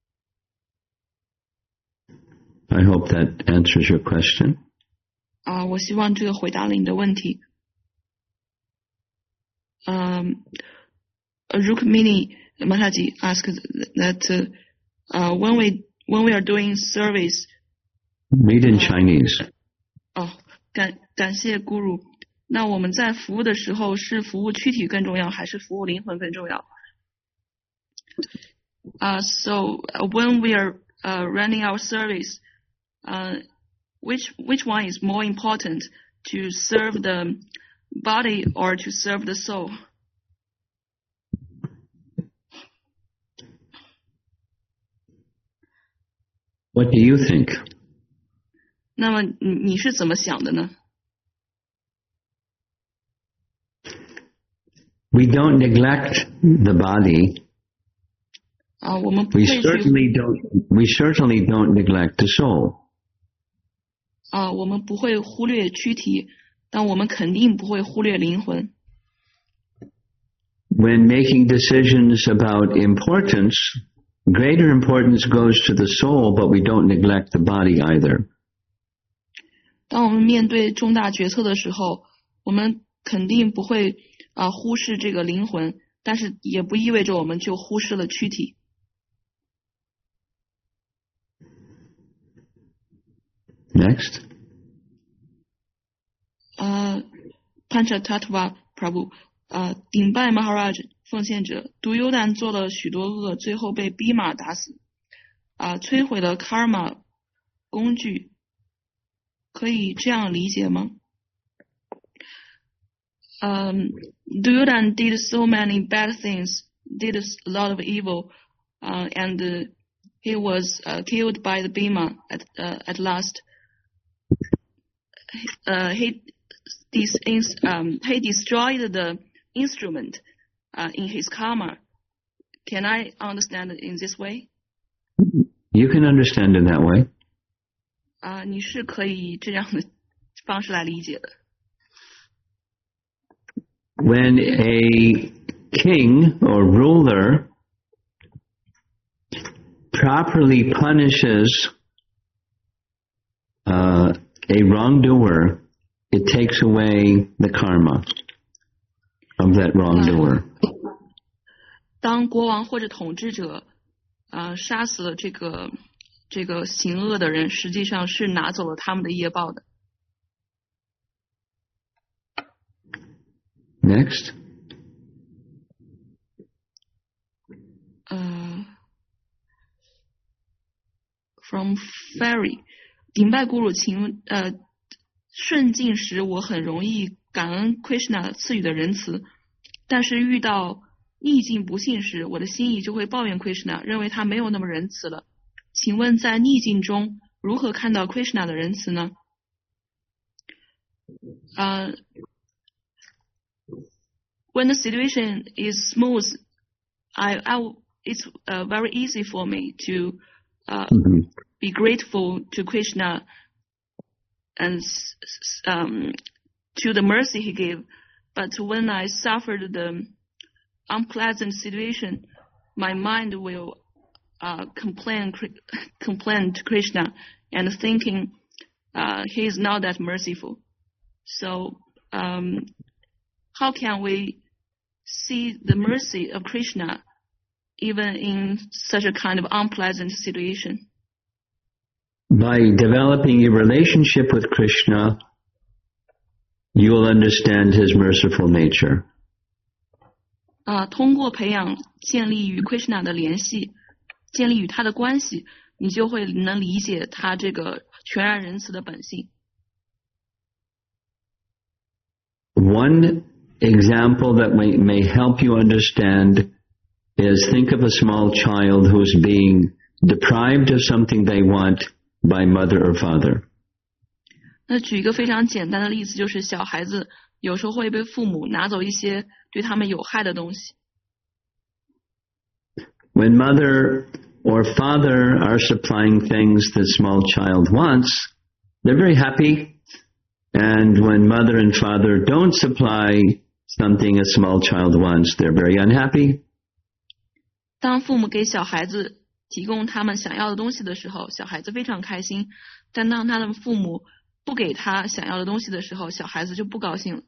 I hope that answers your question. 我希望这个回答了你的问题。Rukmini Mataji asked that when we are doing service. Read in Chinese. 感谢 Guru。那我们在服务的时候，是服务躯体更重要，还是服务灵魂更重要？So when we are running our service, which one is more important, to serve the body or to serve the soul? What do you think? 那么你是怎么想的呢？ We don't neglect the body. 我们不会 We certainly don't neglect the soul. 我们不会忽略躯体，但我们肯定不会忽略灵魂。 When making decisions about importance, greater importance goes to the soul, but we don't neglect the body either. 当我们面对重大决策的时候，我们肯定不会忽视这个灵魂，但是也不意味着我们就忽视了躯体。 Next. Panchatattva Prabhu, 顶拜 Maharaj 奉献者Duryodhana 做了许多恶，最后被逼马打死，摧毁了 karma 工具，可以这样理解吗？Duryodhana did so many bad things, did a lot of evil, and he was killed by the Bhima at last. He destroyed the instrument in his karma. Can I understand it in this way? You can understand it that way. 你是可以这样的方式来理解的。 When a king or ruler properly punishes a wrongdoer, it takes away the karma of that wrongdoer. 当国王或者统治者杀死了这个行恶的人，实际上是拿走了他们的业报的。 Next. From Ferry, 顶拜古鲁，请问顺境时我很容易感恩 Krishna 赐予的仁慈，但是遇到逆境不幸时，我的心意就会抱怨 Krishna， 认为他没有那么仁慈了。请问在逆境中如何看到 Krishna 的仁慈呢？When the situation is smooth, it's very easy for me to be grateful to Krishna and to the mercy he gave. But when I suffered the unpleasant situation, my mind will complain to Krishna and thinking he is not that merciful. So how can we see the mercy of Krishna even in such a kind of unpleasant situation? By developing a relationship with Krishna, you will understand his merciful nature. 通过培养建立与 Krishna 的联系，建立与他的关系，你就会能理解他这个全然仁慈的本性。 One example that may help you understand is think of a small child who's being deprived of something they want by mother or father. 那举一个非常简单的例子，就是小孩子有时候会被父母拿走一些对他们有害的东西。 When mother or father are supplying things that small child wants, they're very happy. And when mother and father don't supply something a small child wants, they're very unhappy. 当父母给小孩子提供他们想要的东西的时候，小孩子非常开心。但当他的父母不给他想要的东西的时候，小孩子就不高兴了。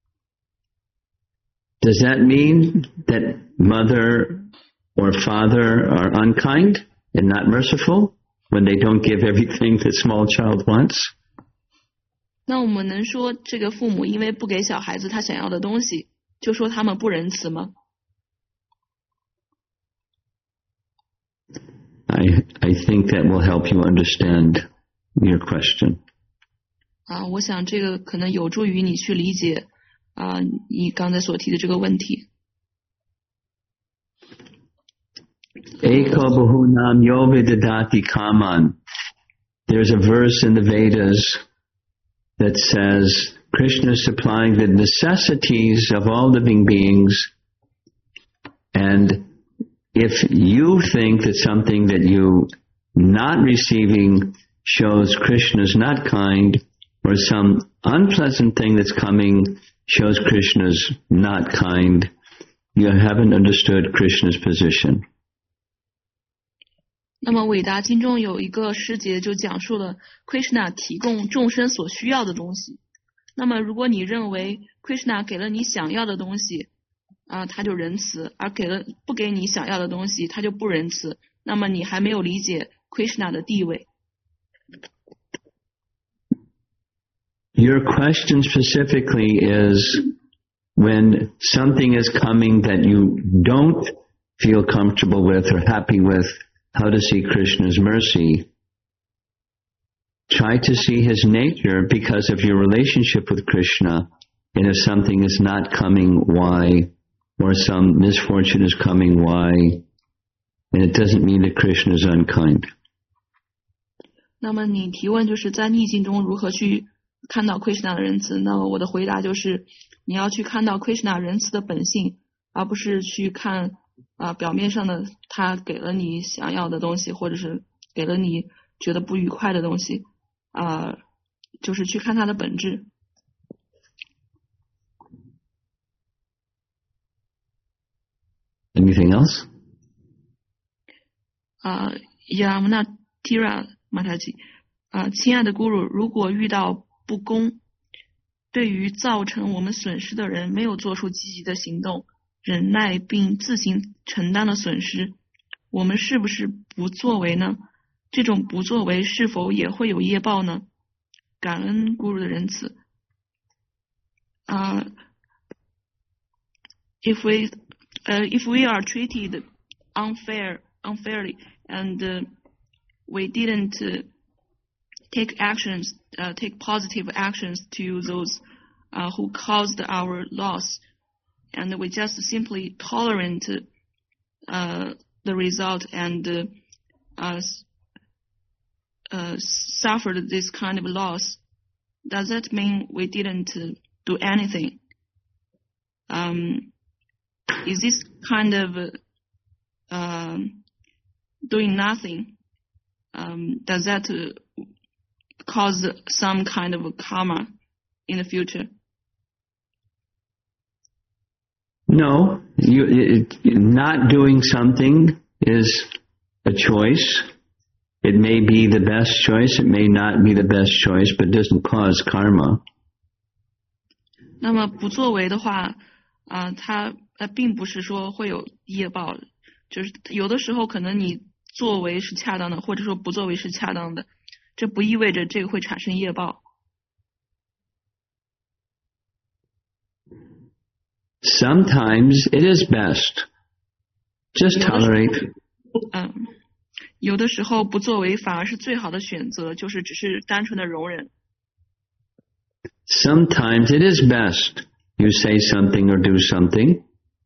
Does that mean that mother or father are unkind and not merciful when they don't give everything that small child wants? 那我们能说这个父母因为不给小孩子他想要的东西，就说他们不仁慈吗？ I think that will help you understand your question. 我想这个可能有助于你去理解你刚才所提的这个问题。 Eko bahunam yo vidadati kaman. There's a verse in the Vedas that says Krishna is supplying the necessities of all living beings, and if you think that something that you not receiving shows Krishna is not kind, or some unpleasant thing that's coming shows Krishna's not kind, you haven't understood Krishna's position. 那么伟达经中有一个诗节就讲述了 Krishna 提供众生所需要的东西。那么如果你认为 Krishna 给了你想要的东西他就仁慈，而不给你想要的东西他就不仁慈，那么你还没有理解 Krishna 的地位。 Your question specifically is when something is coming that you don't feel comfortable with or happy with, how to see Krishna's mercy. Try to see his nature because of your relationship with Krishna, and if something is not coming, why? Or some misfortune is coming, why? And it doesn't mean that Krishna is unkind. 那么你提问就是在逆境中如何去看到 Krishna 的仁慈，那么我的回答就是你要去看到 Krishna 仁慈的本性，而不是去看表面上的他给了你想要的东西，或者是给了你觉得不愉快的东西就是去看他的本质。 Anything else? Yamuna Tira Mataji 亲爱的 Guru， 如果遇到不公，对于造成我们损失的人没有做出积极的行动，忍耐并自行承担了损失，我们是不是不作为呢？这种不作为是否也会有业报呢？感恩 Guru 的仁慈。If we are treated unfairly and we didn't take positive actions to those who caused our loss, and we just simply tolerate the result and suffered this kind of loss, does that mean we didn't do anything? Is this kind of doing nothing, does that cause some kind of karma in the future? No, not doing something is a choice. It may be the best choice, it may not be the best choice, but it doesn't cause karma. 那么不作为的话，它并不是说会有业报，就是有的时候可能你作为是恰当的，或者说不作为是恰当的，这不意味着这个会产生业报。 Sometimes it is best. Just tolerate. 有的时候不作为反而是最好的选择，就是只是单纯的容忍。 Sometimes it is best you say something or do something.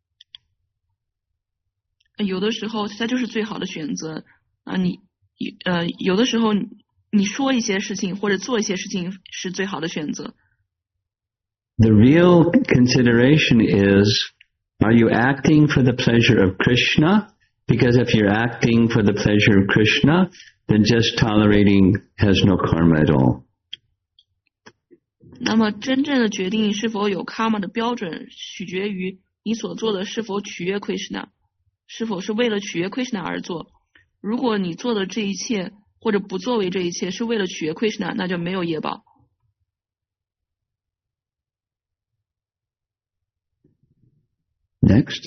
有的时候它就是最好的选择有的时候你说一些事情或者做一些事情是最好的选择。 The real consideration is, are you acting for the pleasure of Krishna? Because if you're acting for the pleasure of Krishna, then just tolerating has no karma at all. 那么真正的决定是否有 karma 的标准，取决于你所做的是否取悦 Krishna， 是否是为了取悦 Krishna 而做。如果你做的这一切或者不作为这一切是为了取悦 Krishna， 那就没有业报。 Next.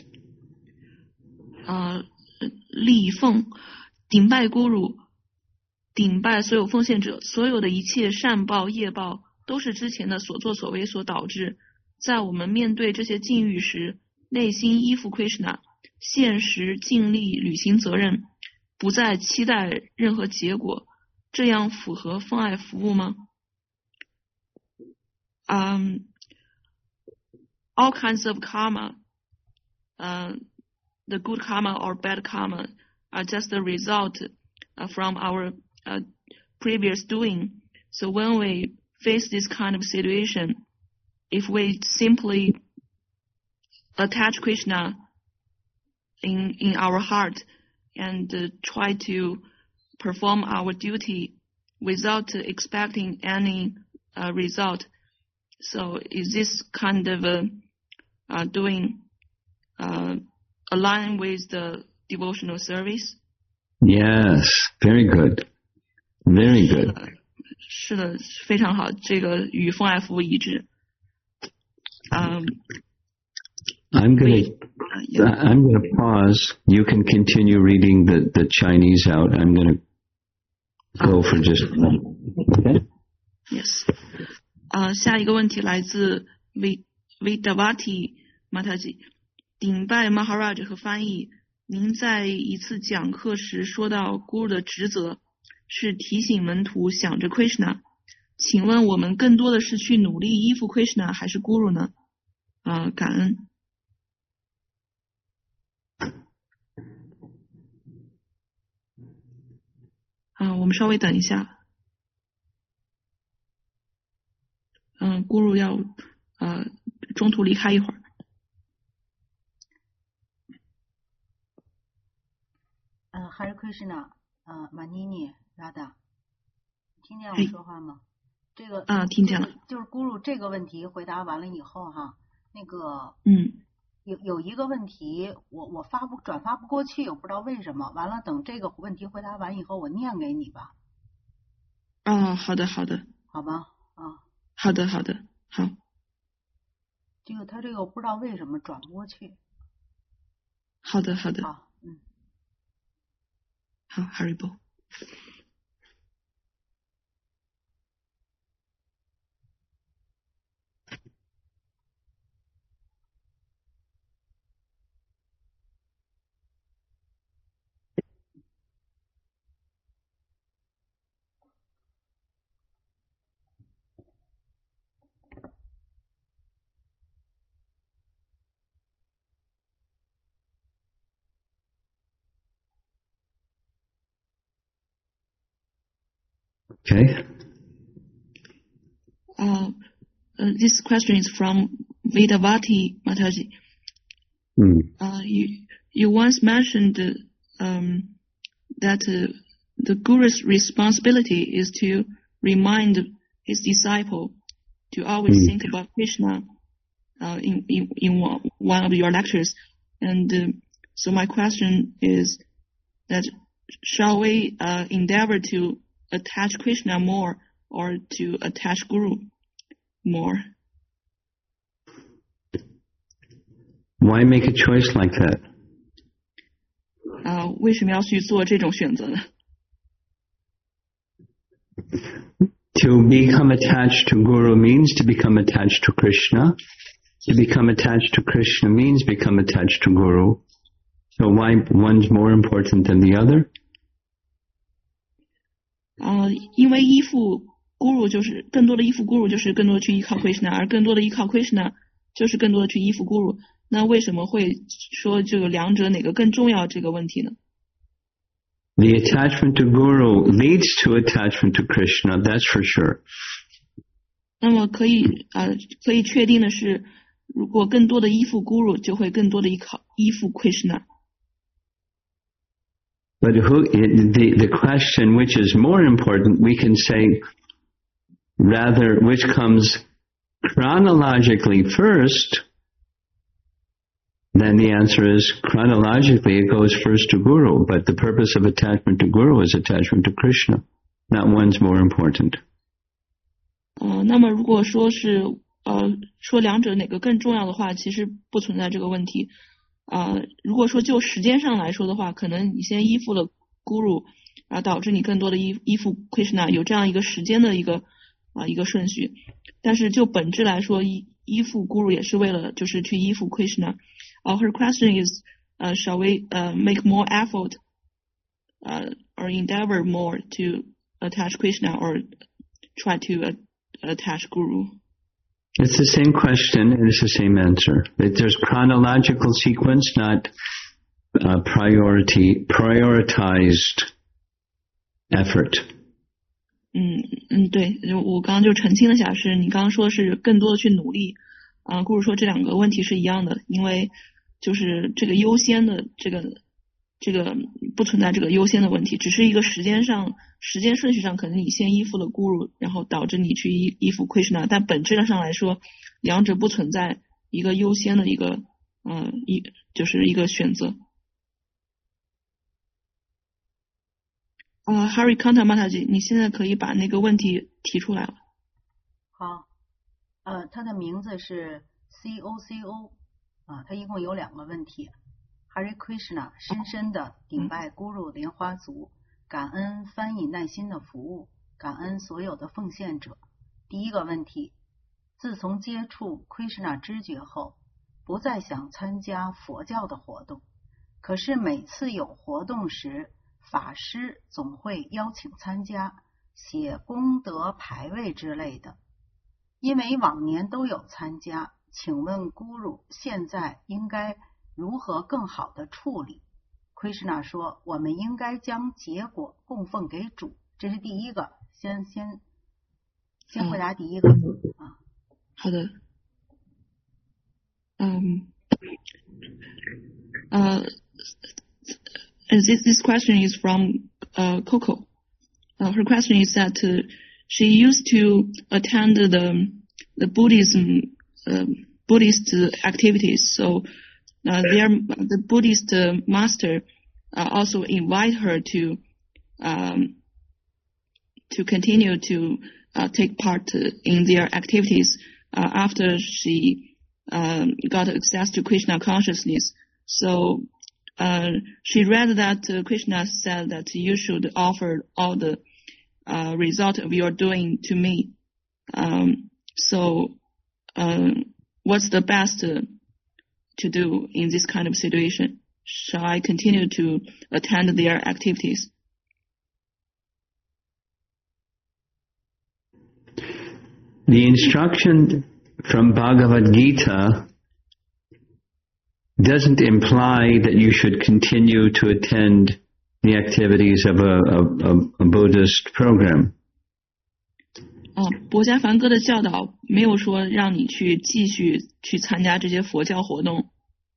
礼奉顶拜咕噜，顶拜所有奉献者，所有的一切善报业报都是之前的所作所为所导致。在我们面对这些境遇时，内心依附 Krishna， 现实尽力履行责任，不再期待任何结果，这样符合奉爱服务吗？All kinds of karma, the good karma or bad karma are just a result from our previous doing. So when we face this kind of situation, if we simply attach Krishna in our heart and try to perform our duty without expecting any result, so is this kind of doing align with the devotional service? Yes, very good. Very good. 是的，非常好，这个与奉爱服务一致。 I'm going to pause. You can continue reading the Chinese out. I'm going to go for just a moment. Okay? Yes. 下一个问题来自 Vidavati Mataji， 顶拜 Maharaj 和翻译。您在一次讲课时说到 Guru 的职责是提醒门徒想着 Krishna， 请问我们更多的是去努力依附 Krishna 还是 Guru 呢？感恩。我们稍微等一下。Guru 要中途离开一会儿。 Hare Krishna， Manini Radha， 听见我说话吗？这个听见了。 就是Guru这个问题回答完了以后哈，那个有一个问题我转发不过去，我不知道为什么。完了，等这个问题回答完以后，我念给你吧。 好的，好的。 好吧， 好的，好的，好。 这个他这个我不知道为什么转不过去。 好的，好的。 好， 好 ，Haribo。 Okay. This question is from Vidavati Mataji. You once mentioned that the Guru's responsibility is to remind his disciple to always think about Krishna in one of your lectures. And so my question is that shall we endeavor to attach Krishna more or to attach Guru more? Why make a choice like that? 为什么要去做这种选择呢？ To become attached to Guru means to become attached to Krishna. To become attached to Krishna means become attached to Guru. So why one's more important than the other? 因为依附 Guru 就是更多的依附 Guru 就是更多的去依靠 Krishna， 而更多的依靠 Krishna 就是更多的去依附 Guru。那为什么会说这个两者哪个更重要这个问题呢？ The attachment to Guru leads to attachment to Krishna, that's for sure. 那么可以确定的是，如果更多的依附 Guru， 就会更多的依附 Krishna。 But the question which is more important, we can say rather which comes chronologically first, then the answer is chronologically it goes first to Guru, but the purpose of attachment to Guru is attachment to Krishna. Not one's more important. 那么如果说是说两者哪个更重要的话，其实不存在这个问题。如果说就时间上来说的话，可能你先依附了 Guru， 导致你更多的依附 Krishna， 有这样一个时间的一个顺序。但是就本质来说，依附 Guru 也是为了就是去依附 Krishna。Her question is, shall we make more effort or endeavor more to attach Krishna or try to attach Guru? It's the same question and it's the same answer. There's chronological sequence, not prioritized effort. 对，我刚刚就澄清了一下，是你刚刚说是更多的去努力Guru 说这两个问题是一样的，因为就是这个优先的这个不存在这个优先的问题，只是一个时间顺序上可能你先依附了 Guru， 然后导致你去依附 Krishna， 但本质上来说两者不存在一个优先的一个就是一个选择。Hari Kanta Mataji， 你现在可以把那个问题提出来了。 好，他的名字是 COCO， 他一共有2个问题。Hare Krishna， 深深的顶拜 Guru 莲花族，感恩翻译耐心的服务，感恩所有的奉献者。第一个问题，自从接触 Krishna 知觉后，不再想参加佛教的活动，可是每次有活动时，法师总会邀请参加，写功德牌位之类的。因为往年都有参加，请问 Guru 现在应该如何更好的处理？ Krishna 说，我们应该将结果供奉给主。这是第一个，先回答第一个。 好的。This question is from Coco. Her question is that she used to attend the Buddhist activities. So the Buddhist master also invite her to continue to take part in their activities after she got access to Krishna consciousness. So she read that Krishna said that you should offer all the result of your doing to me. So what's the best to do in this kind of situation? Shall I continue to attend their activities? The instruction from Bhagavad Gita doesn't imply that you should continue to attend the activities of a Buddhist program. 博家梵歌的教导没有说让你去继续去参加这些佛教活动。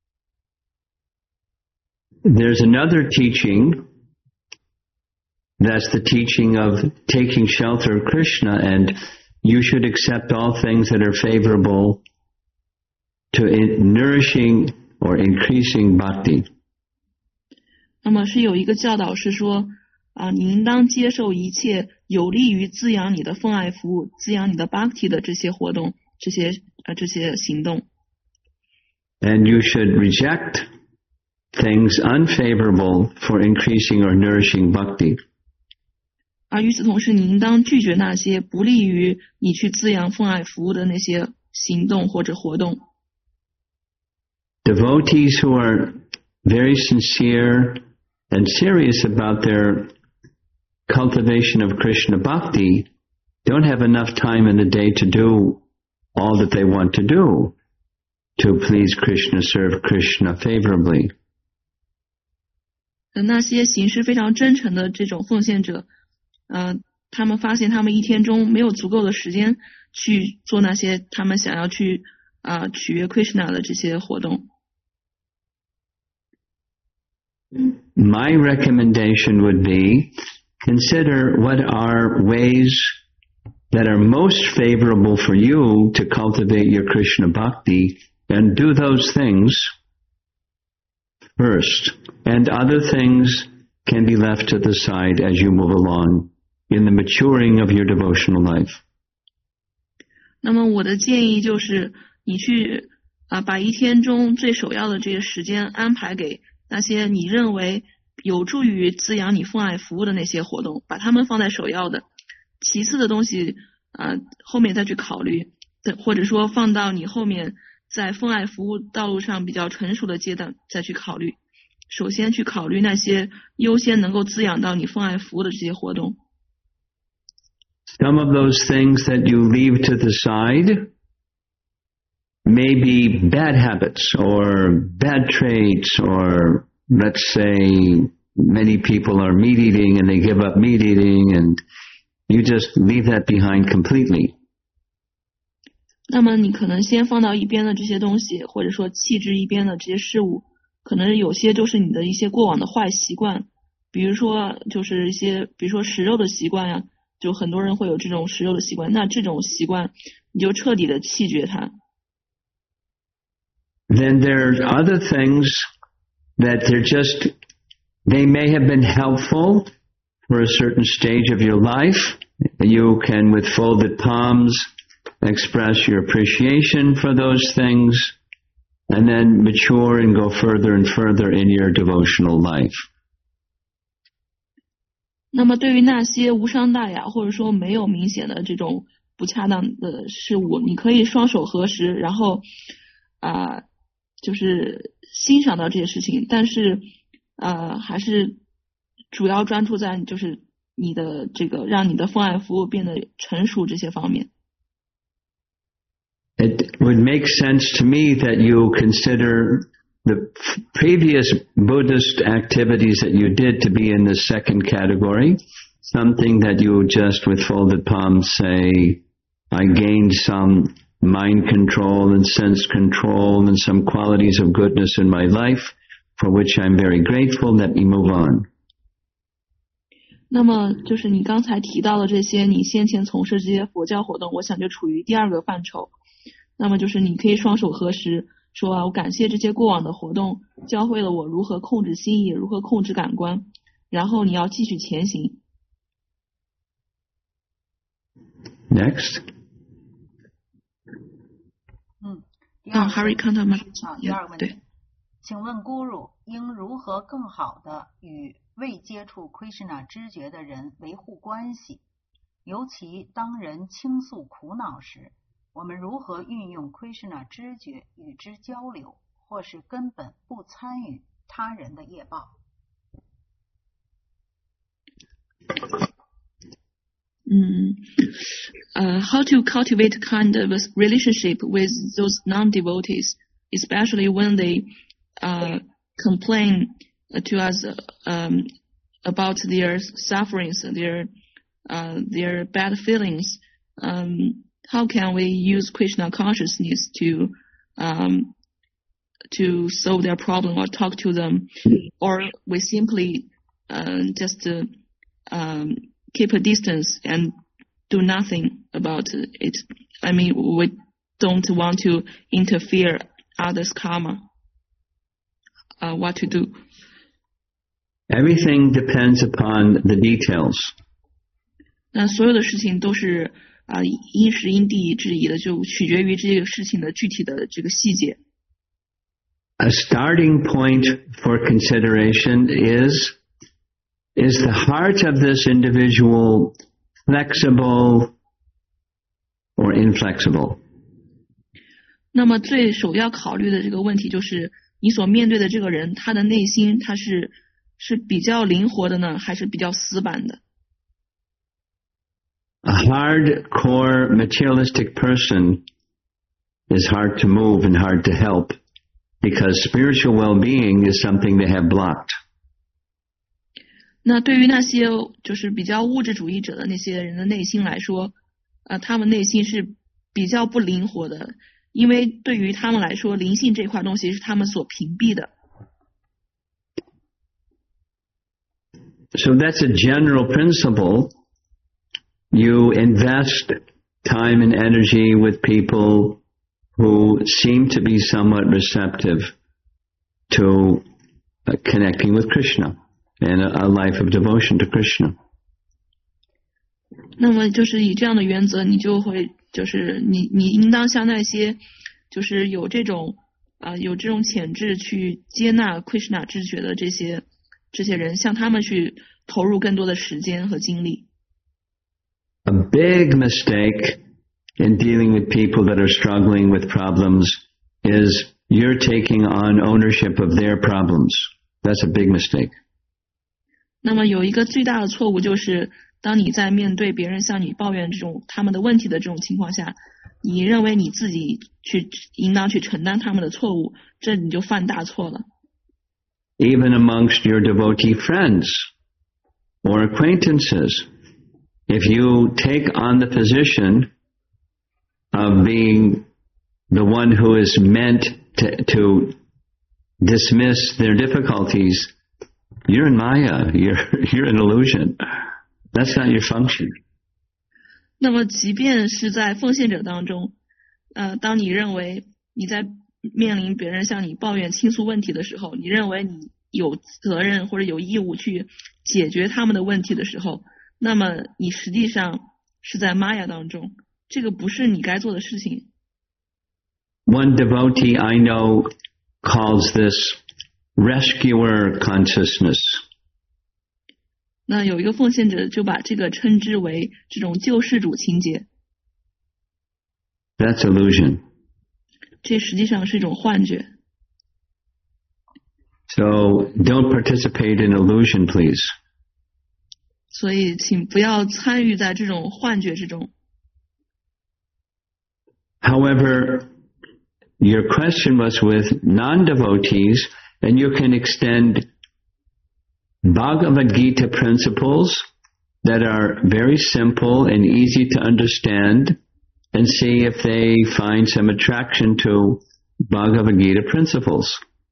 There's another teaching. That's the teaching of taking shelter of Krishna, and you should accept all things that are favorable to nourishing or increasing bhakti. 那么是有一个教导是说你应当接受一切有利于滋养你的奉爱服务、滋养你的 bhakti 的这些活动、这些行动。 And you should reject things unfavorable for increasing or nourishing bhakti. 而与此同时，你应当拒绝那些不利于你去滋养奉爱服务的那些行动或者活动。 Devotees who are very sincere and serious about their cultivation of Krishna bhakti don't have enough time in the day to do all that they want to do to please Krishna, serve Krishna favorably. 那些行事非常真诚的这种奉献者，他们发现他们一天中没有足够的时间去做那些他们想要去取悦 Krishna 的这些活动。 My recommendation would be consider what are ways that are most favorable for you to cultivate your Krishna bhakti and do those things first. And other things can be left to the side as you move along in the maturing of your devotional life. 那么我的建议就是你去把一天中最首要的这些时间安排给那些你认为有助于滋养你奉爱服务的那些活动，把它们放在首要的，其次的东西后面再去考虑，或者说放到你后面在奉爱服务道路上比较成熟的阶段再去考虑。首先去考虑那些优先能够滋养到你奉爱服务的这些活动。 Some of those things that you leave to the side may be bad habits or bad traits, or let's say many people are meat eating and they give up meat eating and you just leave that behind completely. 那么你可能先放到一边的这些东西，或者说弃之一边的这些事物，可能有些就是你的一些过往的坏习惯，比如说就是一些比如说食肉的习惯呀，就很多人会有这种食肉的习惯，那这种习惯你就彻底的弃绝它。 Then there are other things that they may have been helpful for a certain stage of your life. You can, with folded palms, express your appreciation for those things, and then mature and go further and further in your devotional life. 那么对于那些无伤大雅或者说没有明显的这种不恰当的事物，你可以双手合十，然后就是欣赏到这些事情，但是还是主要专注在就是你的这个让你的奉爱服务变得成熟这些方面。 It would make sense to me that you consider the previous Buddhist activities that you did to be in the second category, something that you just with folded palms say, I gained some mind control and sense control and some qualities of goodness in my life, for which I'm very grateful. Let me move on. 那么就是你刚才提到的这些，你先前从事这些佛教活动，我想就处于第二个范畴。那么就是你可以双手合十，说我感谢这些过往的活动，教会了我如何控制心意，如何控制感官，然后你要继续前行。 Next. Hari Kantama。 第二个问题，请问 Guru 应如何更好的与未接触 Krishna 知觉的人维护关系？尤其当人倾诉苦恼时，我们如何运用 Krishna 知觉与之交流，或是根本不参与他人的业报 ？How to cultivate kind of a relationship with those non-devotees, especially when they complain to us about their sufferings, their bad feelings. How can we use Krishna consciousness to solve their problem or talk to them, or we simply just keep a distance and do nothing about it? I mean, we don't want to interfere others' karma. What to do? Everything depends upon the details. 那所有的事情都是因时因地制宜的，就取决于这个事情的具体的这个细节。 A starting point for consideration is the heart of this individual flexible or inflexible? 那么最首要考虑的这个问题就是你所面对的这个人，他的内心他是比较灵活的呢，还是比较死板的？ A hardcore materialistic person is hard to move and hard to help because spiritual well-being is something they have blocked. 那对于那些就是比较物质主义者的那些人的内心来说，他们内心是比较不灵活的，因为对于他们来说，灵性这块东西是他们所屏蔽的。 So that's a general principle. You invest time and energy with people who seem to be somewhat receptive to connecting with Krishna and a life of devotion to Krishna. 那么就是以这样的原则，你就会就是你应当向那些就是有这种潜质去接纳 Krishna 知觉的这些人，向他们去投入更多的时间和精力。 A big mistake in dealing with people that are struggling with problems is you're taking on ownership of their problems. That's a big mistake. 那么有一个最大的错误就是，当你在面对别人向你抱怨这种他们的问题的这种情况下，你认为你自己应当去承担他们的错误，这你就犯大错了。 Even amongst your devotee friends or acquaintances, if you take on the position of being the one who is meant to dismiss their difficulties, you're in Maya, you're an illusion. That's not your function. 那么即便是在奉献者当中，当你认为你在面临别人向你抱怨倾诉问题的时候，你认为你有责任或者有义务去解决他们的问题的时候，那么你实际上是在Maya当中，这个不是你该做的事情。 One devotee I know calls this rescuer consciousness. 那有一个奉献者就把这个称之为这种救世主情节。 That's illusion. 这实际上是一种幻觉。 So don't participate in illusion, please. 所以请不要参与在这种幻觉之中。 However, your question was with non-devotees, and you can extend Bhagavad Gita principles that are very simple and easy to understand and see if they find some attraction to Bhagavad Gita principles.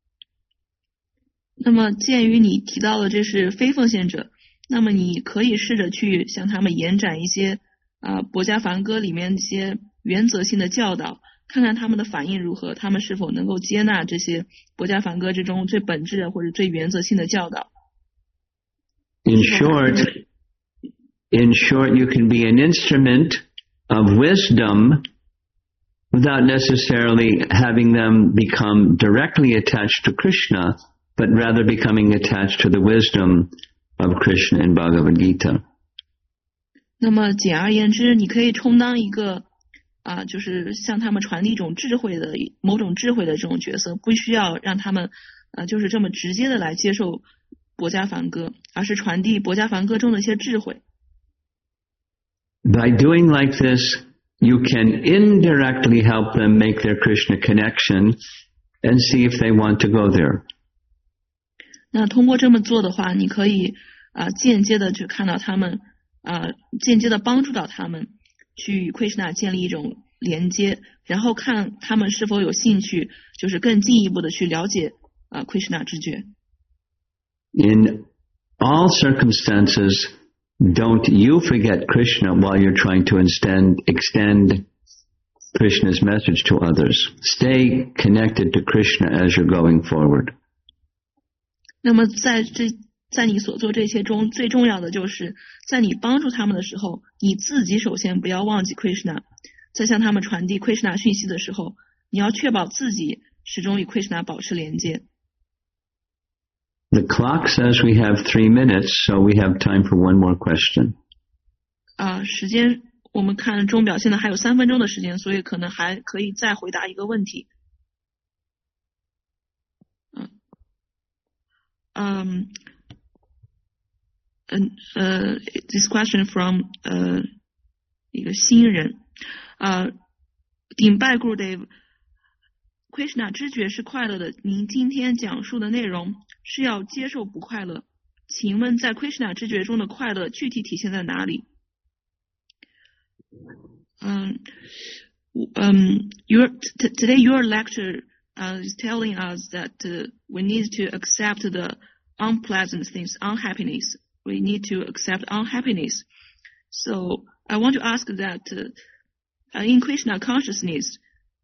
那么鉴于你提到的这是非奉献者，那么你可以试着去向他们延展一些薄伽梵歌里面一些原则性的教导，看看他们的反应如何，他们是否能够接纳这些薄伽梵歌之中最本质或者最原则性的教导。 In short, you can be an instrument of wisdom without necessarily having them become directly attached to Krishna, but rather becoming attached to the wisdom of Krishna in Bhagavad Gita. 那么简而言之，你可以充当一个就是向他们传递一种智慧的某种智慧的这种角色，不需要让他们就是这么直接的来接受薄伽梵歌，而是传递薄伽梵歌中的一些智慧。 By doing like this, you can indirectly help them make their Krishna connection and see if they want to go there. 那通过这么做的话，你可以间接的去看到他们间接的帮助到他们去与 Krishna 建立一种连接，然后看他们是否有兴趣，就是更进一步的去了解Krishna 知觉。 In all circumstances, don't you forget Krishna while you're trying to extend Krishna's message to others. Stay connected to Krishna as you're going forward. 那么在在你所做这些中，最重要的就是在你帮助他们的时候，你自己首先不要忘记 Krishna， 在向他们传递 Krishna 讯息的时候，你要确保自己始终与 Krishna 保持连接。 The clock says we have 3 minutes, so we have time for one more question. 时间我们看钟表，现在还有3分钟的时间，所以可能还可以再回答一个问题。This question from 一个新人，顶拜 Gurudev， Krishna 知觉是快乐的，您今天讲述的内容是要接受不快乐，请问在 Krishna 知觉中的快乐具体体现在哪里？Today your lecture is telling us that we need to accept the unpleasant things, unhappiness. We need to accept unhappiness. So I want to ask that in Krishna consciousness,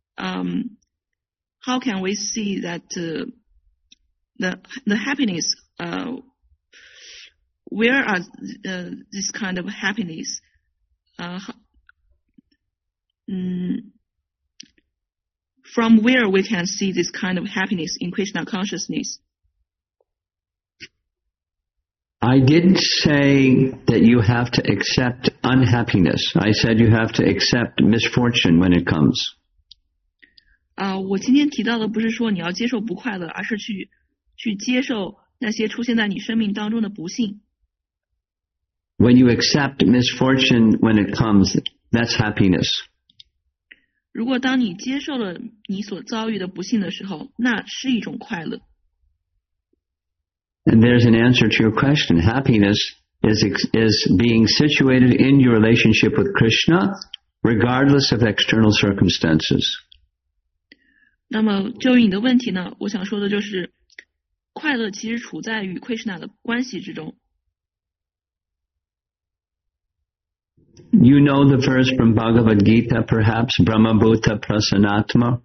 how can we see that the happiness, where are this kind of happiness? From where we can see this kind of happiness in Krishna consciousness? I didn't say that you have to accept unhappiness. I said you have to accept misfortune when it comes. 我今天提到的不是说你要接受不快乐，而是去接受那些出现在你生命当中的不幸。 When you accept misfortune when it comes, that's happiness. 如果当你接受了你所遭遇的不幸的时候，那是一种快乐。 And there's an answer to your question. Happiness is being situated in your relationship with Krishna, regardless of external circumstances. 那么就于你的问题呢，我想说的就是，快乐其实处在与 Krishna 的关系之中。 You know the verse from Bhagavad Gita, perhaps, Brahma Bhuta Prasanatma?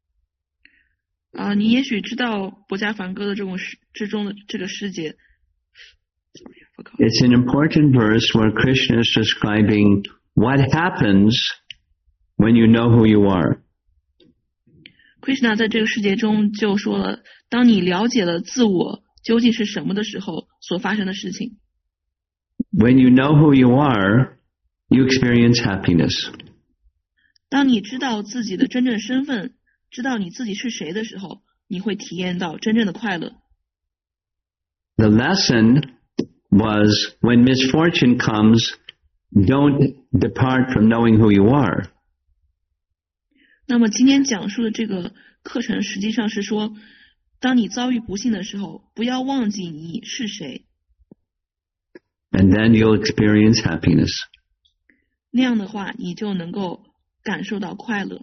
你也许知道薄伽梵歌的之中的这个诗节。 It's an important verse where Krishna is describing what happens when you know who you are. Krishna 在这个世界中就说了，当你了解了自我究竟是什么的时候所发生的事情。 When you know who you are, you experience happiness. 当你知道自己的真正身份，知道你自己是谁的时候，你会体验到真正的快乐。 The lesson was when misfortune comes, don't depart from knowing who you are. 那么今天讲述的这个课程实际上是说，当你遭遇不幸的时候，不要忘记你是谁。 And then you'll experience happiness. 那样的话，你就能够感受到快乐。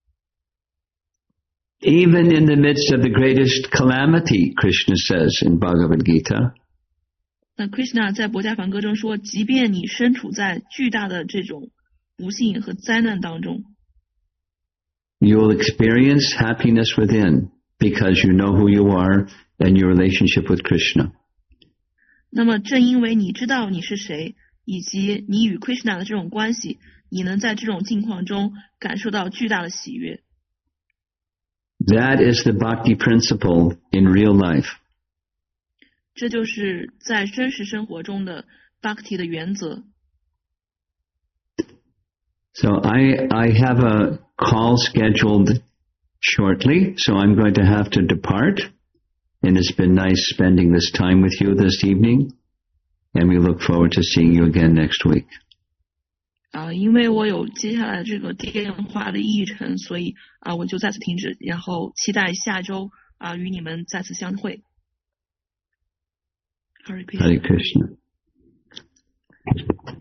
Even in the midst of the greatest calamity, Krishna says in Bhagavad Gita. 那 Krishna 在薄伽梵歌中说，即便你身处在巨大的这种不幸和灾难当中， You will experience happiness within because you know who you are and your relationship with Krishna. 那么正因为你知道你是谁，以及你与 Krishna 的这种关系，你能在这种境况中感受到巨大的喜悦。 That is the bhakti principle in real life. 这就是在真实生活中的 bhakti 的原则。 So I have a call scheduled shortly, so I'm going to have to depart. And it's been nice spending this time with you this evening. And we look forward to seeing you again next week. 因为我有接下来这个电话的议程，所以我就再次停止，然后期待下周与你们再次相会。Hare Krishna. Hare Krishna.